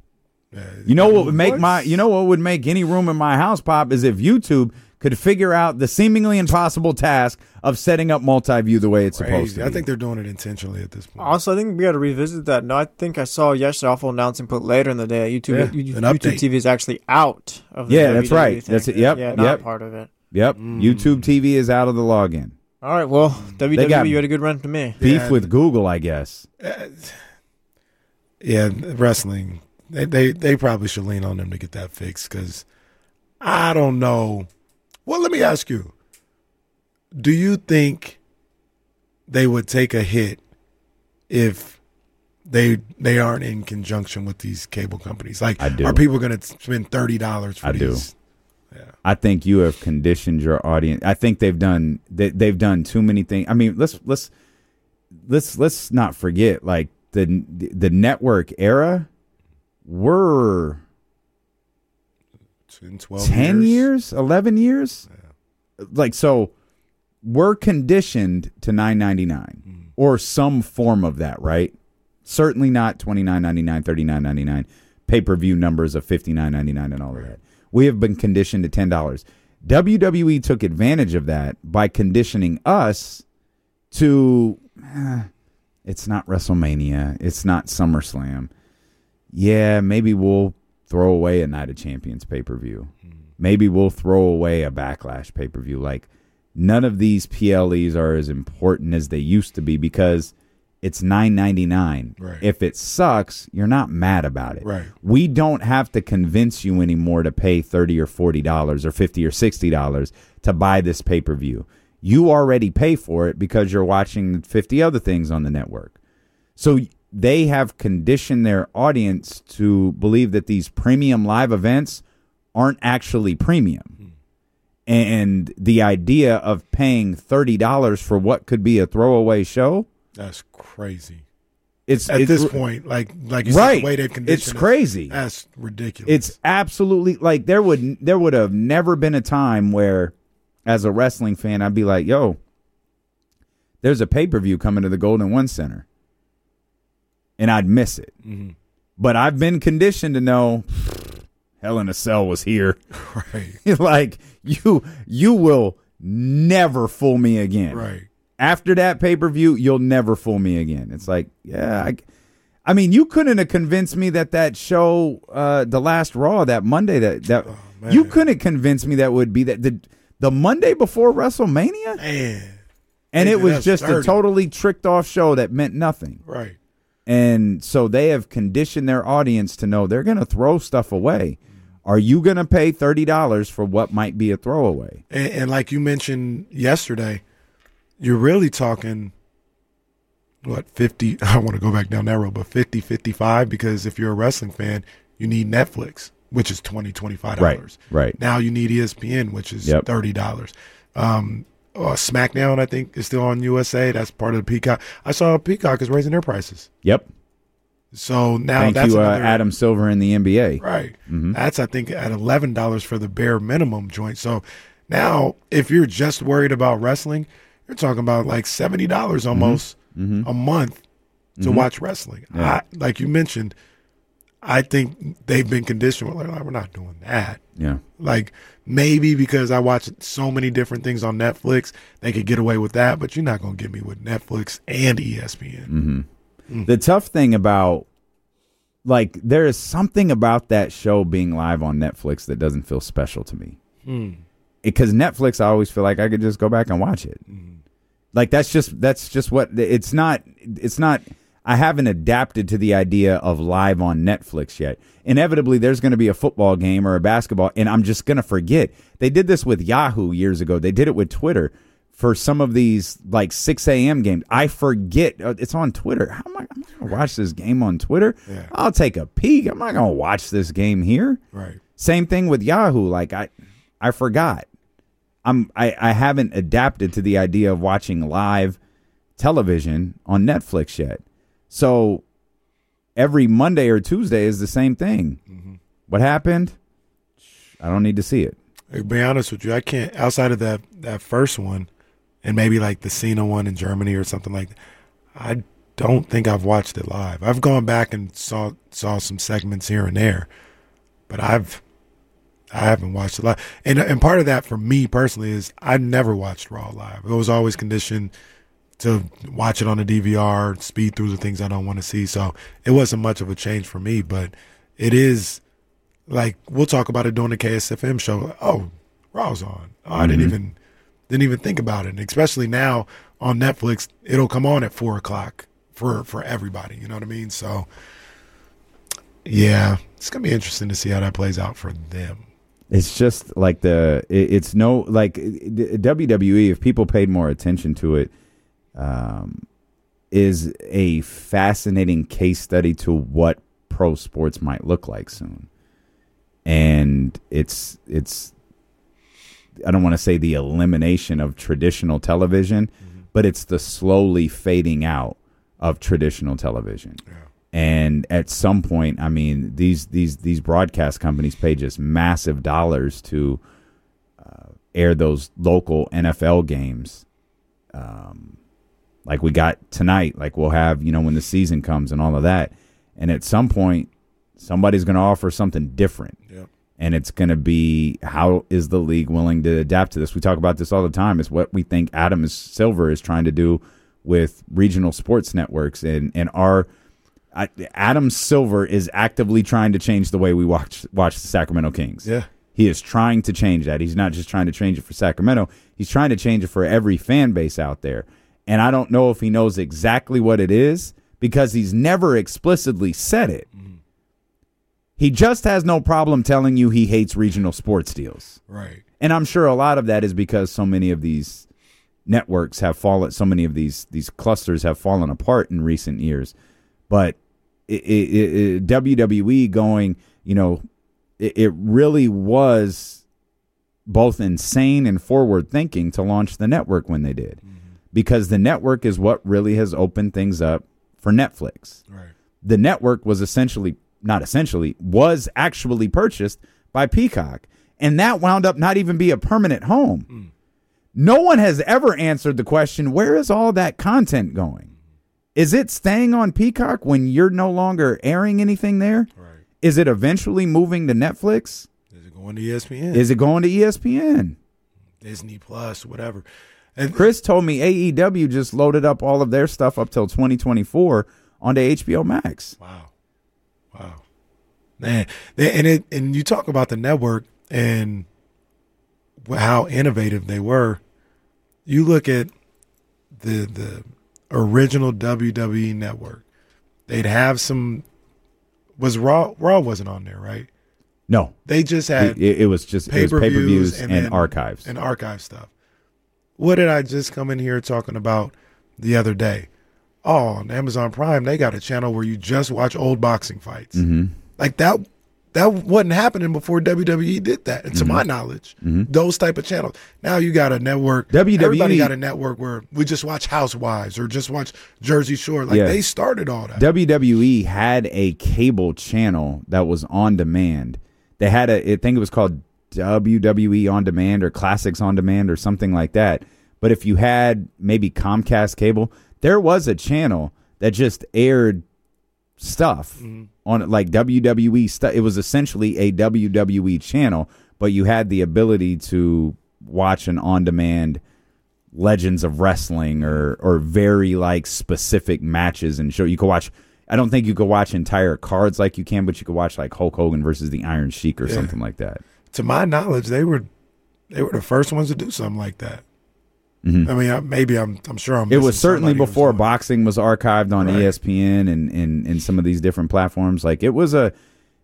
You know what would make any room in my house pop is if YouTube could figure out the seemingly impossible task of setting up multi-view the way it's supposed to be. I think they're doing it intentionally at this point. Also, I think we got to revisit that. No, I think I saw yesterday awful announcement put later in the day. YouTube TV is actually out of the that's right. thing. That's it. Yep. Yeah, not part of it. Yep. YouTube TV is out of the login. All right. Well, WWE, you had a good run to me. Beef with Google, I guess. Wrestling. They probably should lean on them to get that fixed because I don't know. Well, let me ask you. Do you think they would take a hit if they aren't in conjunction with these cable companies? Like, I do. Are people going to spend $30 for these? Do. Yeah. I think you have conditioned your audience. I think they've done too many things. I mean, let's not forget, like, the network era. We're 10 years, 11 years. Yeah. Like, so we're conditioned to $9.99 or some form of that, right? Certainly not $29.99, $39.99 pay-per-view numbers of $59.99 and all of that. We have been conditioned to $10. WWE took advantage of that by conditioning us to it's not WrestleMania, it's not SummerSlam. Yeah, maybe we'll throw away a Night of Champions pay-per-view. Maybe we'll throw away a Backlash pay-per-view. Like, none of these PLEs are as important as they used to be because it's $9.99. Right. If it sucks, you're not mad about it. Right. We don't have to convince you anymore to pay $30 or $40 or $50 or $60 to buy this pay-per-view. You already pay for it because you're watching 50 other things on the network. So they have conditioned their audience to believe that these premium live events aren't actually premium. And the idea of paying $30 for what could be a throwaway show, that's crazy. It's at this point, like you right. said, the way they've conditioned it's crazy. That's ridiculous. It's absolutely, like, there would have never been a time where, as a wrestling fan, I'd be like, yo, there's a pay-per-view coming to the Golden One Center. And I'd miss it. Mm-hmm. But I've been conditioned to know Hell in a Cell was here. Right. Like, you will never fool me again. Right. After that pay-per-view, you'll never fool me again. It's like, yeah, I mean, you couldn't have convinced me that show, the last Raw, that Monday, you couldn't convince me that would be the Monday before WrestleMania. Man. And it was just a totally tricked off show that meant nothing. Right. And so they have conditioned their audience to know they're going to throw stuff away. Are you going to pay $30 for what might be a throwaway? And like you mentioned yesterday, you're really talking, what, 50? I don't want to go back down that road, but 50, 55, because if you're a wrestling fan, you need Netflix, which is $20, $25. Right. Now you need ESPN, which is $30. SmackDown, I think, is still on USA. That's part of the Peacock. I saw Peacock is raising their prices. Yep. So now Thank that's you, another, Adam Silver in the NBA. Right. Mm-hmm. That's, I think, at $11 for the bare minimum joint. So now if you're just worried about wrestling, you're talking about like $70 almost a month to watch wrestling. Yeah. Like you mentioned, I think they've been conditioned. Like, we're not doing that. Yeah. Like, maybe because I watch so many different things on Netflix, they could get away with that, but you're not going to get me with Netflix and ESPN. The tough thing about, like, there is something about that show being live on Netflix that doesn't feel special to me. Because Netflix, I always feel like I could just go back and watch it. Like, that's just what, it's not, I haven't adapted to the idea of live on Netflix yet. Inevitably, there's going to be a football game or a basketball, and I'm just going to forget. They did this with Yahoo years ago. They did it with Twitter for some of these, like, 6 a.m. games. I forget. It's on Twitter. How am I going to watch this game on Twitter? Yeah. I'll take a peek. I'm not going to watch this game here. Right. Same thing with Yahoo. Like, I forgot. I haven't adapted to the idea of watching live television on Netflix yet. So every Monday or Tuesday is the same thing. What happened? I don't need to see it. To be honest with you, I can't, outside of that first one and maybe like the Cena one in Germany or something like that, don't think I've watched it live. I've gone back and saw some segments here and there, but I haven't watched it live. And part of that for me personally is I never watched Raw live. I was always conditioned to watch it on a DVR, speed through the things I don't want to see. So it wasn't much of a change for me, but it is like we'll talk about it during the KSFM show. Oh, Raw's on. Oh, I didn't even think about it. And especially now on Netflix, it'll come on at 4:00 for everybody. You know what I mean? So yeah, it's gonna be interesting to see how that plays out for them. It's just like it's no like WWE. If people paid more attention to it, is a fascinating case study to what pro sports might look like soon. And it's I don't want to say the elimination of traditional television, but it's the slowly fading out of traditional television. Yeah. And at some point, I mean, these broadcast companies pay just massive dollars to air those local NFL games. Like we got tonight, like we'll have, when the season comes and all of that. And at some point, somebody's going to offer something different. Yep. And it's going to be, how is the league willing to adapt to this? We talk about this all the time. It's what we think Adam Silver is trying to do with regional sports networks. And Adam Silver is actively trying to change the way we watch the Sacramento Kings. Yeah. He is trying to change that. He's not just trying to change it for Sacramento. He's trying to change it for every fan base out there. And I don't know if he knows exactly what it is because he's never explicitly said it. Mm-hmm. He just has no problem telling you he hates regional sports deals. Right. And I'm sure a lot of that is because so many of these networks have fallen, so many of these clusters have fallen apart in recent years. But WWE going, it really was both insane and forward thinking to launch the network when they did. Mm-hmm. Because the network is what really has opened things up for Netflix. Right. The network was actually purchased by Peacock. And that wound up not even be a permanent home. Mm. No one has ever answered the question, where is all that content going? Is it staying on Peacock when you're no longer airing anything there? Right. Is it eventually moving to Netflix? Is it going to ESPN? Is it going to ESPN? Disney Plus, whatever. And Chris told me AEW just loaded up all of their stuff up till 2024 onto HBO Max. Wow. Man, and you talk about the network and how innovative they were. You look at the original WWE network. They'd have some. Was Raw wasn't on there, right? No, they just had it was pay-per-views and archives and archive stuff. What did I just come in here talking about the other day? Oh, on Amazon Prime, they got a channel where you just watch old boxing fights. Mm-hmm. Like that wasn't happening before WWE did that. And to my knowledge, those type of channels. Now you got a network. Everybody got a network where we just watch Housewives or just watch Jersey Shore. Like they started all that. WWE had a cable channel that was on demand. They had I think it was called WWE On Demand or Classics On Demand or something like that. But if you had maybe Comcast cable, there was a channel that just aired stuff on it, like WWE stuff. It was essentially a WWE channel, but you had the ability to watch an on-demand Legends of Wrestling or very like specific matches and show. You could watch. I don't think you could watch entire cards like you can, but you could watch like Hulk Hogan versus the Iron Sheik or something like that. To my knowledge, they were the first ones to do something like that. Mm-hmm. I mean, maybe I'm sure I'm. It was certainly before boxing was archived on ESPN and some of these different platforms. Like it was a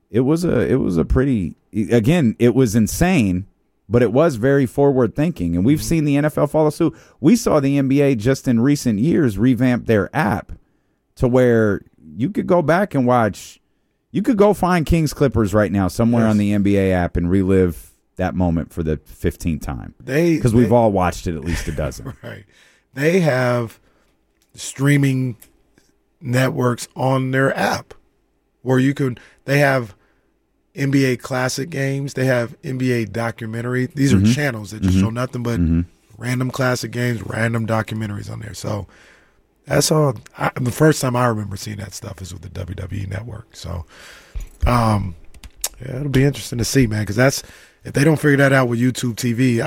pretty, again, it was insane, but it was very forward thinking, and we've seen the NFL follow suit. We saw the NBA just in recent years revamp their app to where you could go back and watch. You could go find Kings Clippers right now somewhere on the NBA app and relive that moment for the 15th time. Because we've all watched it at least a dozen. Right. They have streaming networks on their app where they have NBA classic games. They have NBA documentary. These are channels that just show nothing but random classic games, random documentaries on there. So That's all. The first time I remember seeing that stuff is with the WWE Network. So, yeah, it'll be interesting to see, man, because if they don't figure that out with YouTube TV,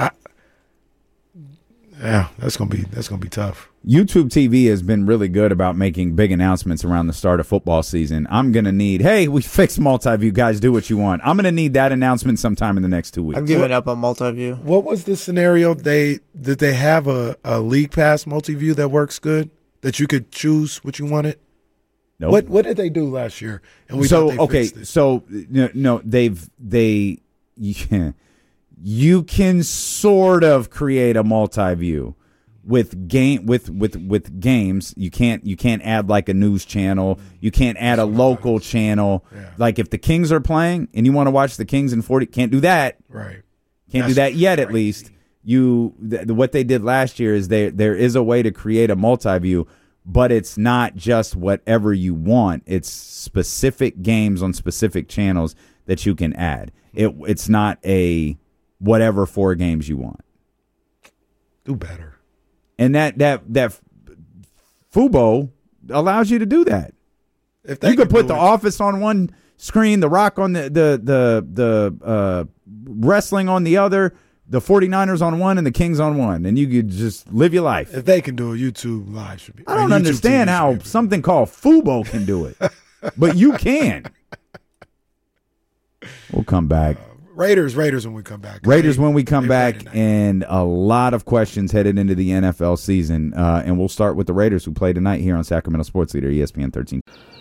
that's gonna be tough. YouTube TV has been really good about making big announcements around the start of football season. I'm going to need, hey, we fixed multi-view, guys, do what you want. I'm going to need that announcement sometime in the next 2 weeks. I'm giving up on multi-view. What was the scenario? Did they have a League Pass multi-view that works good, that you could choose what you wanted? No. What did they do last year? And we thought they fixed it. So you can sort of create a multi-view. With games, you can't add like a news channel. You can't add a local channel. Yeah. Like if the Kings are playing and you want to watch the Kings in 40, can't do that. Right. Can't do that yet. Crazy. At least what they did last year is there is a way to create a multi-view, but it's not just whatever you want. It's specific games on specific channels that you can add. It's not a whatever 4 games you want. Do better. And that Fubo allows you to do that. You could put The Office on one screen, The Rock on the wrestling on the other, the 49ers on one, and the Kings on one, and you could just live your life. If they can do it, YouTube Live should be. I don't understand how something called Fubo can do it, but you can. We'll come back. Raiders when we come back. Raiders when we come back, and a lot of questions headed into the NFL season. And we'll start with the Raiders, who play tonight here on Sacramento Sports Leader, ESPN 13.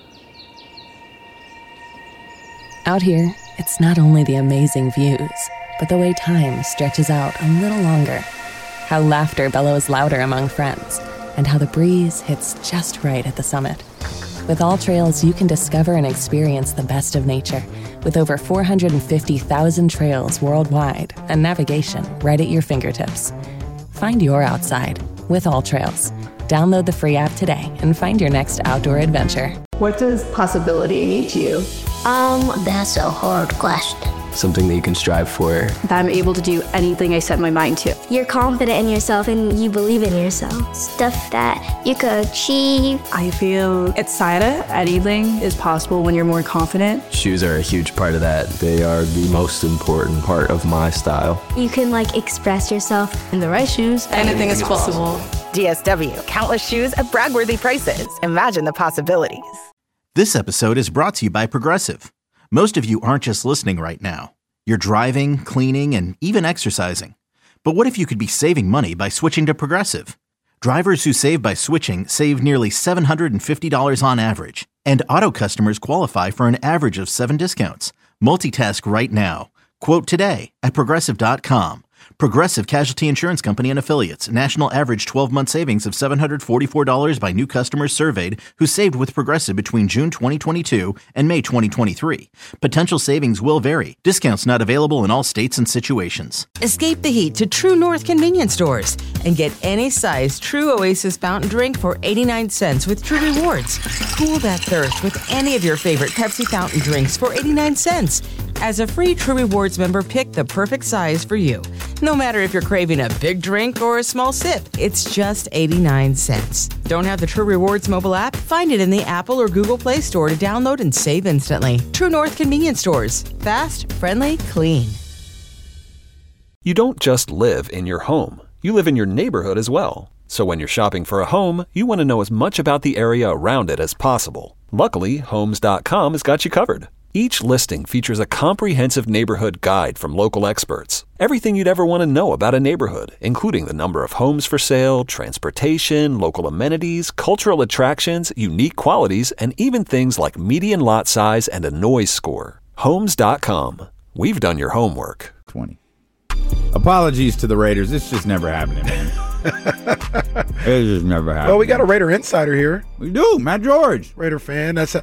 Out here, it's not only the amazing views, but the way time stretches out a little longer. How laughter bellows louder among friends, and how the breeze hits just right at the summit. With All Trails, you can discover and experience the best of nature, with over 450,000 trails worldwide and navigation right at your fingertips. Find your outside with All Trails. Download the free app today and find your next outdoor adventure. What does possibility mean to you? That's a hard question. Something that you can strive for. That I'm able to do anything I set my mind to. You're confident in yourself and you believe in yourself. Stuff that you could achieve. I feel excited. Anything is possible when you're more confident. Shoes are a huge part of that. They are the most important part of my style. You can express yourself. In the right shoes, anything is possible. DSW, countless shoes at brag-worthy prices. Imagine the possibilities. This episode is brought to you by Progressive. Most of you aren't just listening right now. You're driving, cleaning, and even exercising. But what if you could be saving money by switching to Progressive? Drivers who save by switching save nearly $750 on average. And auto customers qualify for an average of 7 discounts. Multitask right now. Quote today at Progressive.com. Progressive Casualty Insurance Company and Affiliates. National average 12-month savings of $744 by new customers surveyed who saved with Progressive between June 2022 and May 2023. Potential savings will vary. Discounts not available in all states and situations. Escape the heat to True North convenience stores and get any size True Oasis fountain drink for 89 cents with True Rewards. Cool that thirst with any of your favorite Pepsi fountain drinks for 89 cents. As a free True Rewards member, pick the perfect size for you. No matter if you're craving a big drink or a small sip, it's just 89 cents. Don't have the True Rewards mobile app? Find it in the Apple or Google Play Store to download and save instantly. True North convenience stores. Fast, friendly, clean. You don't just live in your home. You live in your neighborhood as well. So when you're shopping for a home, you want to know as much about the area around it as possible. Luckily, Homes.com has got you covered. Each listing features a comprehensive neighborhood guide from local experts. Everything you'd ever want to know about a neighborhood, including the number of homes for sale, transportation, local amenities, cultural attractions, unique qualities, and even things like median lot size and a noise score. Homes.com. We've done your homework. 20. Apologies to the Raiders. It's just never happening, man. It's just never happening. Well, we got a Raider insider here. We do. Matt George. Raider fan. That's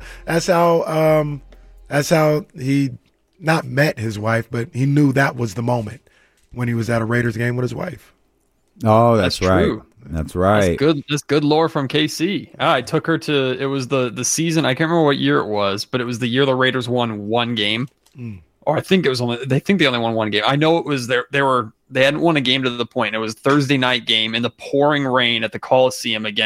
how he not met his wife, but he knew that was the moment when he was at a Raiders game with his wife. Oh, that's right. True. That's right. That's good lore from KC. I took her to, it was the season, I can't remember what year it was, but it was the year the Raiders won one game. Or I think it was they only won one game. I know it was they hadn't won a game to the point. It was a Thursday night game in the pouring rain at the Coliseum against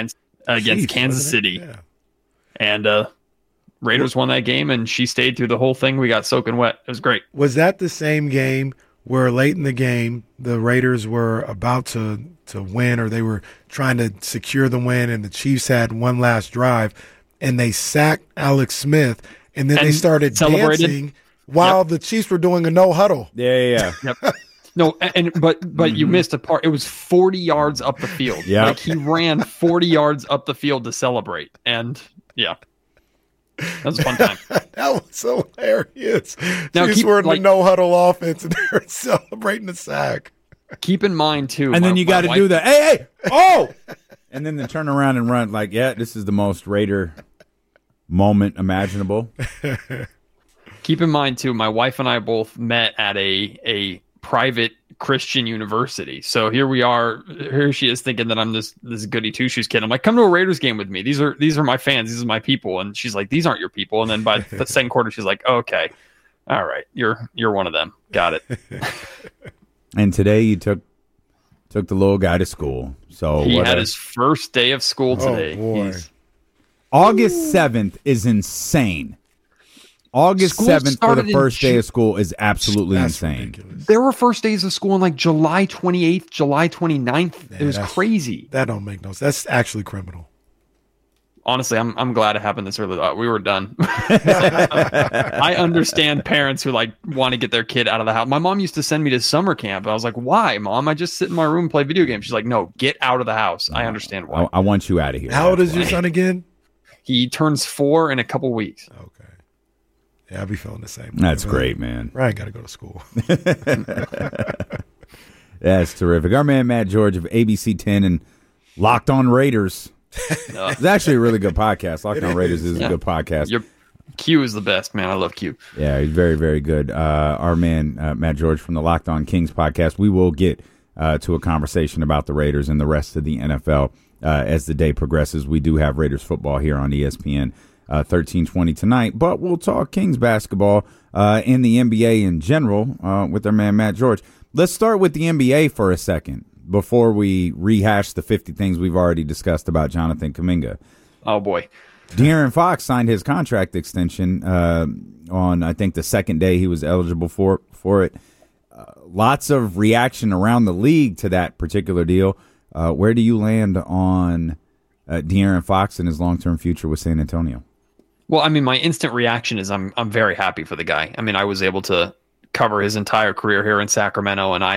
against Chiefs, Kansas wasn't it? City. Yeah. And Raiders won that game, and she stayed through the whole thing. We got soaking wet. It was great. Was that the same game where late in the game the Raiders were about to win, or they were trying to secure the win, and the Chiefs had one last drive, and they sacked Alex Smith, and then they started dancing while the Chiefs were doing a no huddle? Yeah. Yep. No, but you missed a part. It was 40 yards up the field. Yeah, like he ran 40 yards up the field to celebrate, and yeah, that was a fun time. That was hilarious. Now, Chiefs were in the no huddle offense, and they were celebrating the sack. Keep in mind too, and then you got to do the hey, oh, and then they turn around and run like, yeah, this is the most Raider moment imaginable. Keep in mind too, my wife and I both met at a private Christian university. So here we are. Here she is thinking that I'm this goody two shoes kid. I'm like, come to a Raiders game with me. These are my fans. These are my people. And she's like, these aren't your people. And then by the second quarter, she's like, okay, all right, you're one of them. Got it. And today you took the little guy to school. So he had his first day of school today. Oh, boy. August 7th is insane. August 7th for the first day of school is absolutely insane. Ridiculous. There were first days of school on like July 28th, July 29th. Yeah, it was crazy. That don't make no sense. That's actually criminal. Honestly, I'm glad it happened this early. We were done. I understand parents who like want to get their kid out of the house. My mom used to send me to summer camp. I was like, why, Mom? I just sit in my room and play video games. She's like, no, get out of the house. I understand why. I want you out of here. How old is your son again? He turns 4 in a couple weeks. Okay. Yeah, I'll be feeling the same. That's great, man. Ryan got to go to school. That's terrific. Our man Matt George of ABC 10 and Locked On Raiders. It's actually a really good podcast. Locked On Raiders is a good podcast. Your Q is the best, man. I love Q. Yeah, he's very, very good. Our man Matt George from the Locked On Kings podcast. We will get to a conversation about the Raiders and the rest of the NFL as the day progresses. We do have Raiders football here on ESPN 1320 tonight, but we'll talk Kings basketball in the NBA in general with our man Matt George. Let's start with the NBA for a second before we rehash the 50 things we've already discussed about Jonathan Kuminga. Oh, boy. De'Aaron Fox signed his contract extension on, I think, the second day he was eligible for it. Lots of reaction around the league to that particular deal. Where do you land on De'Aaron Fox and his long-term future with San Antonio? Well, I mean, my instant reaction is I'm very happy for the guy. I mean, I was able to cover his entire career here in Sacramento, and I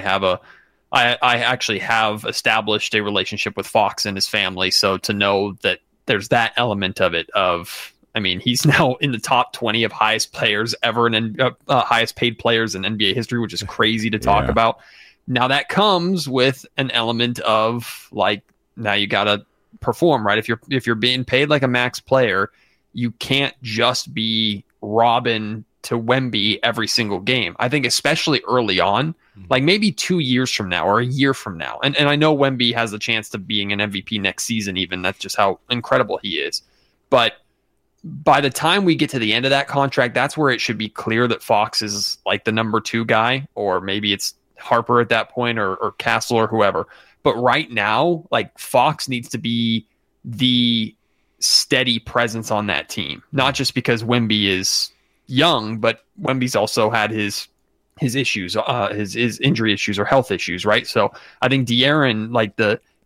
actually have established a relationship with Fox and his family. So to know that there's that element of it I mean, he's now in the top 20 of highest players ever and highest paid players in NBA history, which is crazy to talk about. Now that comes with an element of like, now you got to perform, right? If you're being paid like a max player, you can't just be Robin to Wemby every single game. I think especially early on, like maybe 2 years from now or a year from now. And I know Wemby has a chance to being an MVP next season, even. That's just how incredible he is. But by the time we get to the end of that contract, that's where it should be clear that Fox is like the number 2 guy, or maybe it's Harper at that point or Castle or whoever. But right now, like Fox needs to be the steady presence on that team, not just because Wemby is young, but Wemby's also had his issues, his injury issues or health issues, right? So I think De'Aaron, like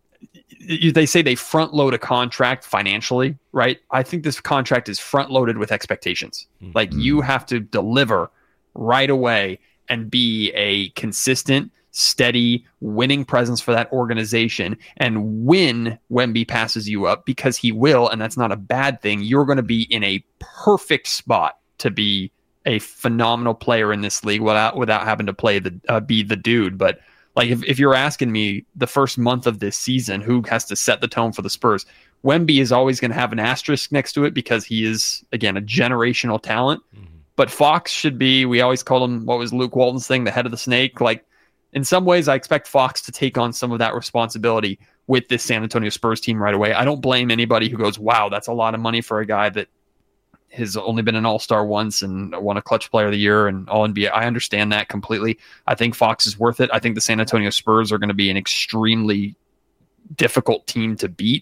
they say they front load a contract financially, right? I think this contract is front loaded with expectations. Like you have to deliver right away and be a consistent, steady, winning presence for that organization. And when Wemby passes you up, because he will, and that's not a bad thing, you're going to be in a perfect spot to be a phenomenal player in this league without having to play be the dude. But like if you're asking me the first month of this season, who has to set the tone for the Spurs, Wemby is always going to have an asterisk next to it because he is, again, a generational talent. But Fox should be, we always call him, what was Luke Walton's thing, the head of the snake. Like in some ways, I expect Fox to take on some of that responsibility with this San Antonio Spurs team right away. I don't blame anybody who goes, wow, that's a lot of money for a guy that has only been an all-star once and won a clutch player of the year and all NBA. I understand that completely. I think Fox is worth it. I think the San Antonio Spurs are going to be an extremely difficult team to beat.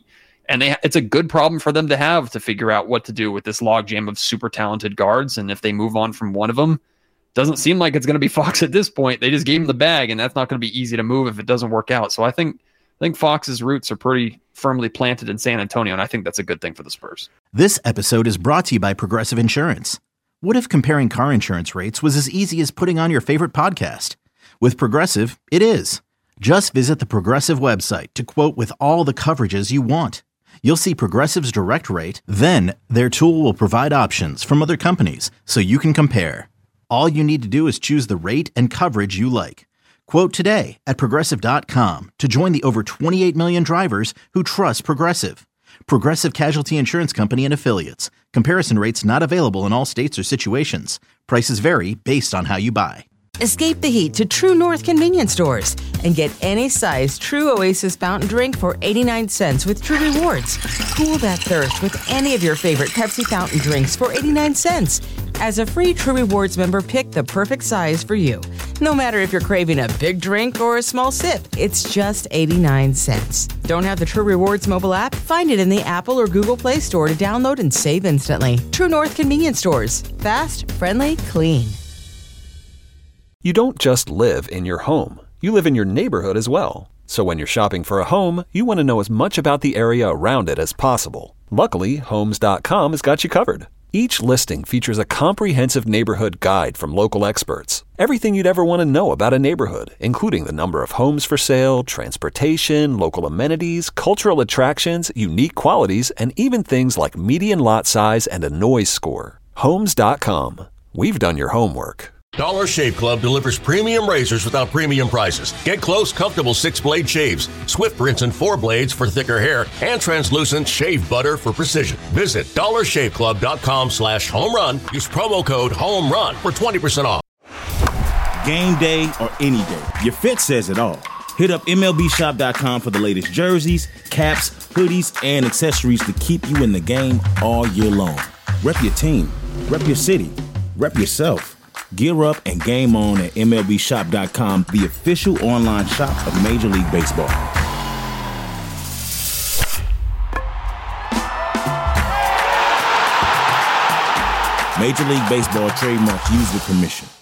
And it's a good problem for them to have, to figure out what to do with this logjam of super talented guards. And if they move on from one of them, doesn't seem like it's going to be Fox at this point. They just gave him the bag, and that's not going to be easy to move if it doesn't work out. So I think Fox's roots are pretty firmly planted in San Antonio, and I think that's a good thing for the Spurs. This episode is brought to you by Progressive Insurance. What if comparing car insurance rates was as easy as putting on your favorite podcast? With Progressive, it is. Just visit the Progressive website to quote with all the coverages you want. You'll see Progressive's direct rate, then their tool will provide options from other companies so you can compare. All you need to do is choose the rate and coverage you like. Quote today at Progressive.com to join the over 28 million drivers who trust Progressive. Progressive Casualty Insurance Company and Affiliates. Comparison rates not available in all states or situations. Prices vary based on how you buy. Escape the heat to True North convenience stores and get any size True Oasis fountain drink for 89 cents with True Rewards. Cool that thirst with any of your favorite Pepsi fountain drinks for 89 cents. As a free True Rewards member, pick the perfect size for you. No matter if you're craving a big drink or a small sip, it's just 89 cents. Don't have the True Rewards mobile app? Find it in the Apple or Google Play Store to download and save instantly. True North convenience stores. Fast, friendly, clean. You don't just live in your home. You live in your neighborhood as well. So when you're shopping for a home, you want to know as much about the area around it as possible. Luckily, Homes.com has got you covered. Each listing features a comprehensive neighborhood guide from local experts. Everything you'd ever want to know about a neighborhood, including the number of homes for sale, transportation, local amenities, cultural attractions, unique qualities, and even things like median lot size and a noise score. Homes.com. We've done your homework. Dollar Shave Club delivers premium razors without premium prices. Get close, comfortable 6-blade shaves, swift rinse and 4 blades for thicker hair, and translucent shave butter for precision. Visit dollarshaveclub.com/homerun. Use promo code HOMERUN for 20% off. Game day or any day, your fit says it all. Hit up MLBshop.com for the latest jerseys, caps, hoodies, and accessories to keep you in the game all year long. Rep your team, rep your city, rep yourself. Gear up and game on at MLBshop.com, the official online shop of Major League Baseball. Major League Baseball trademarks used with permission.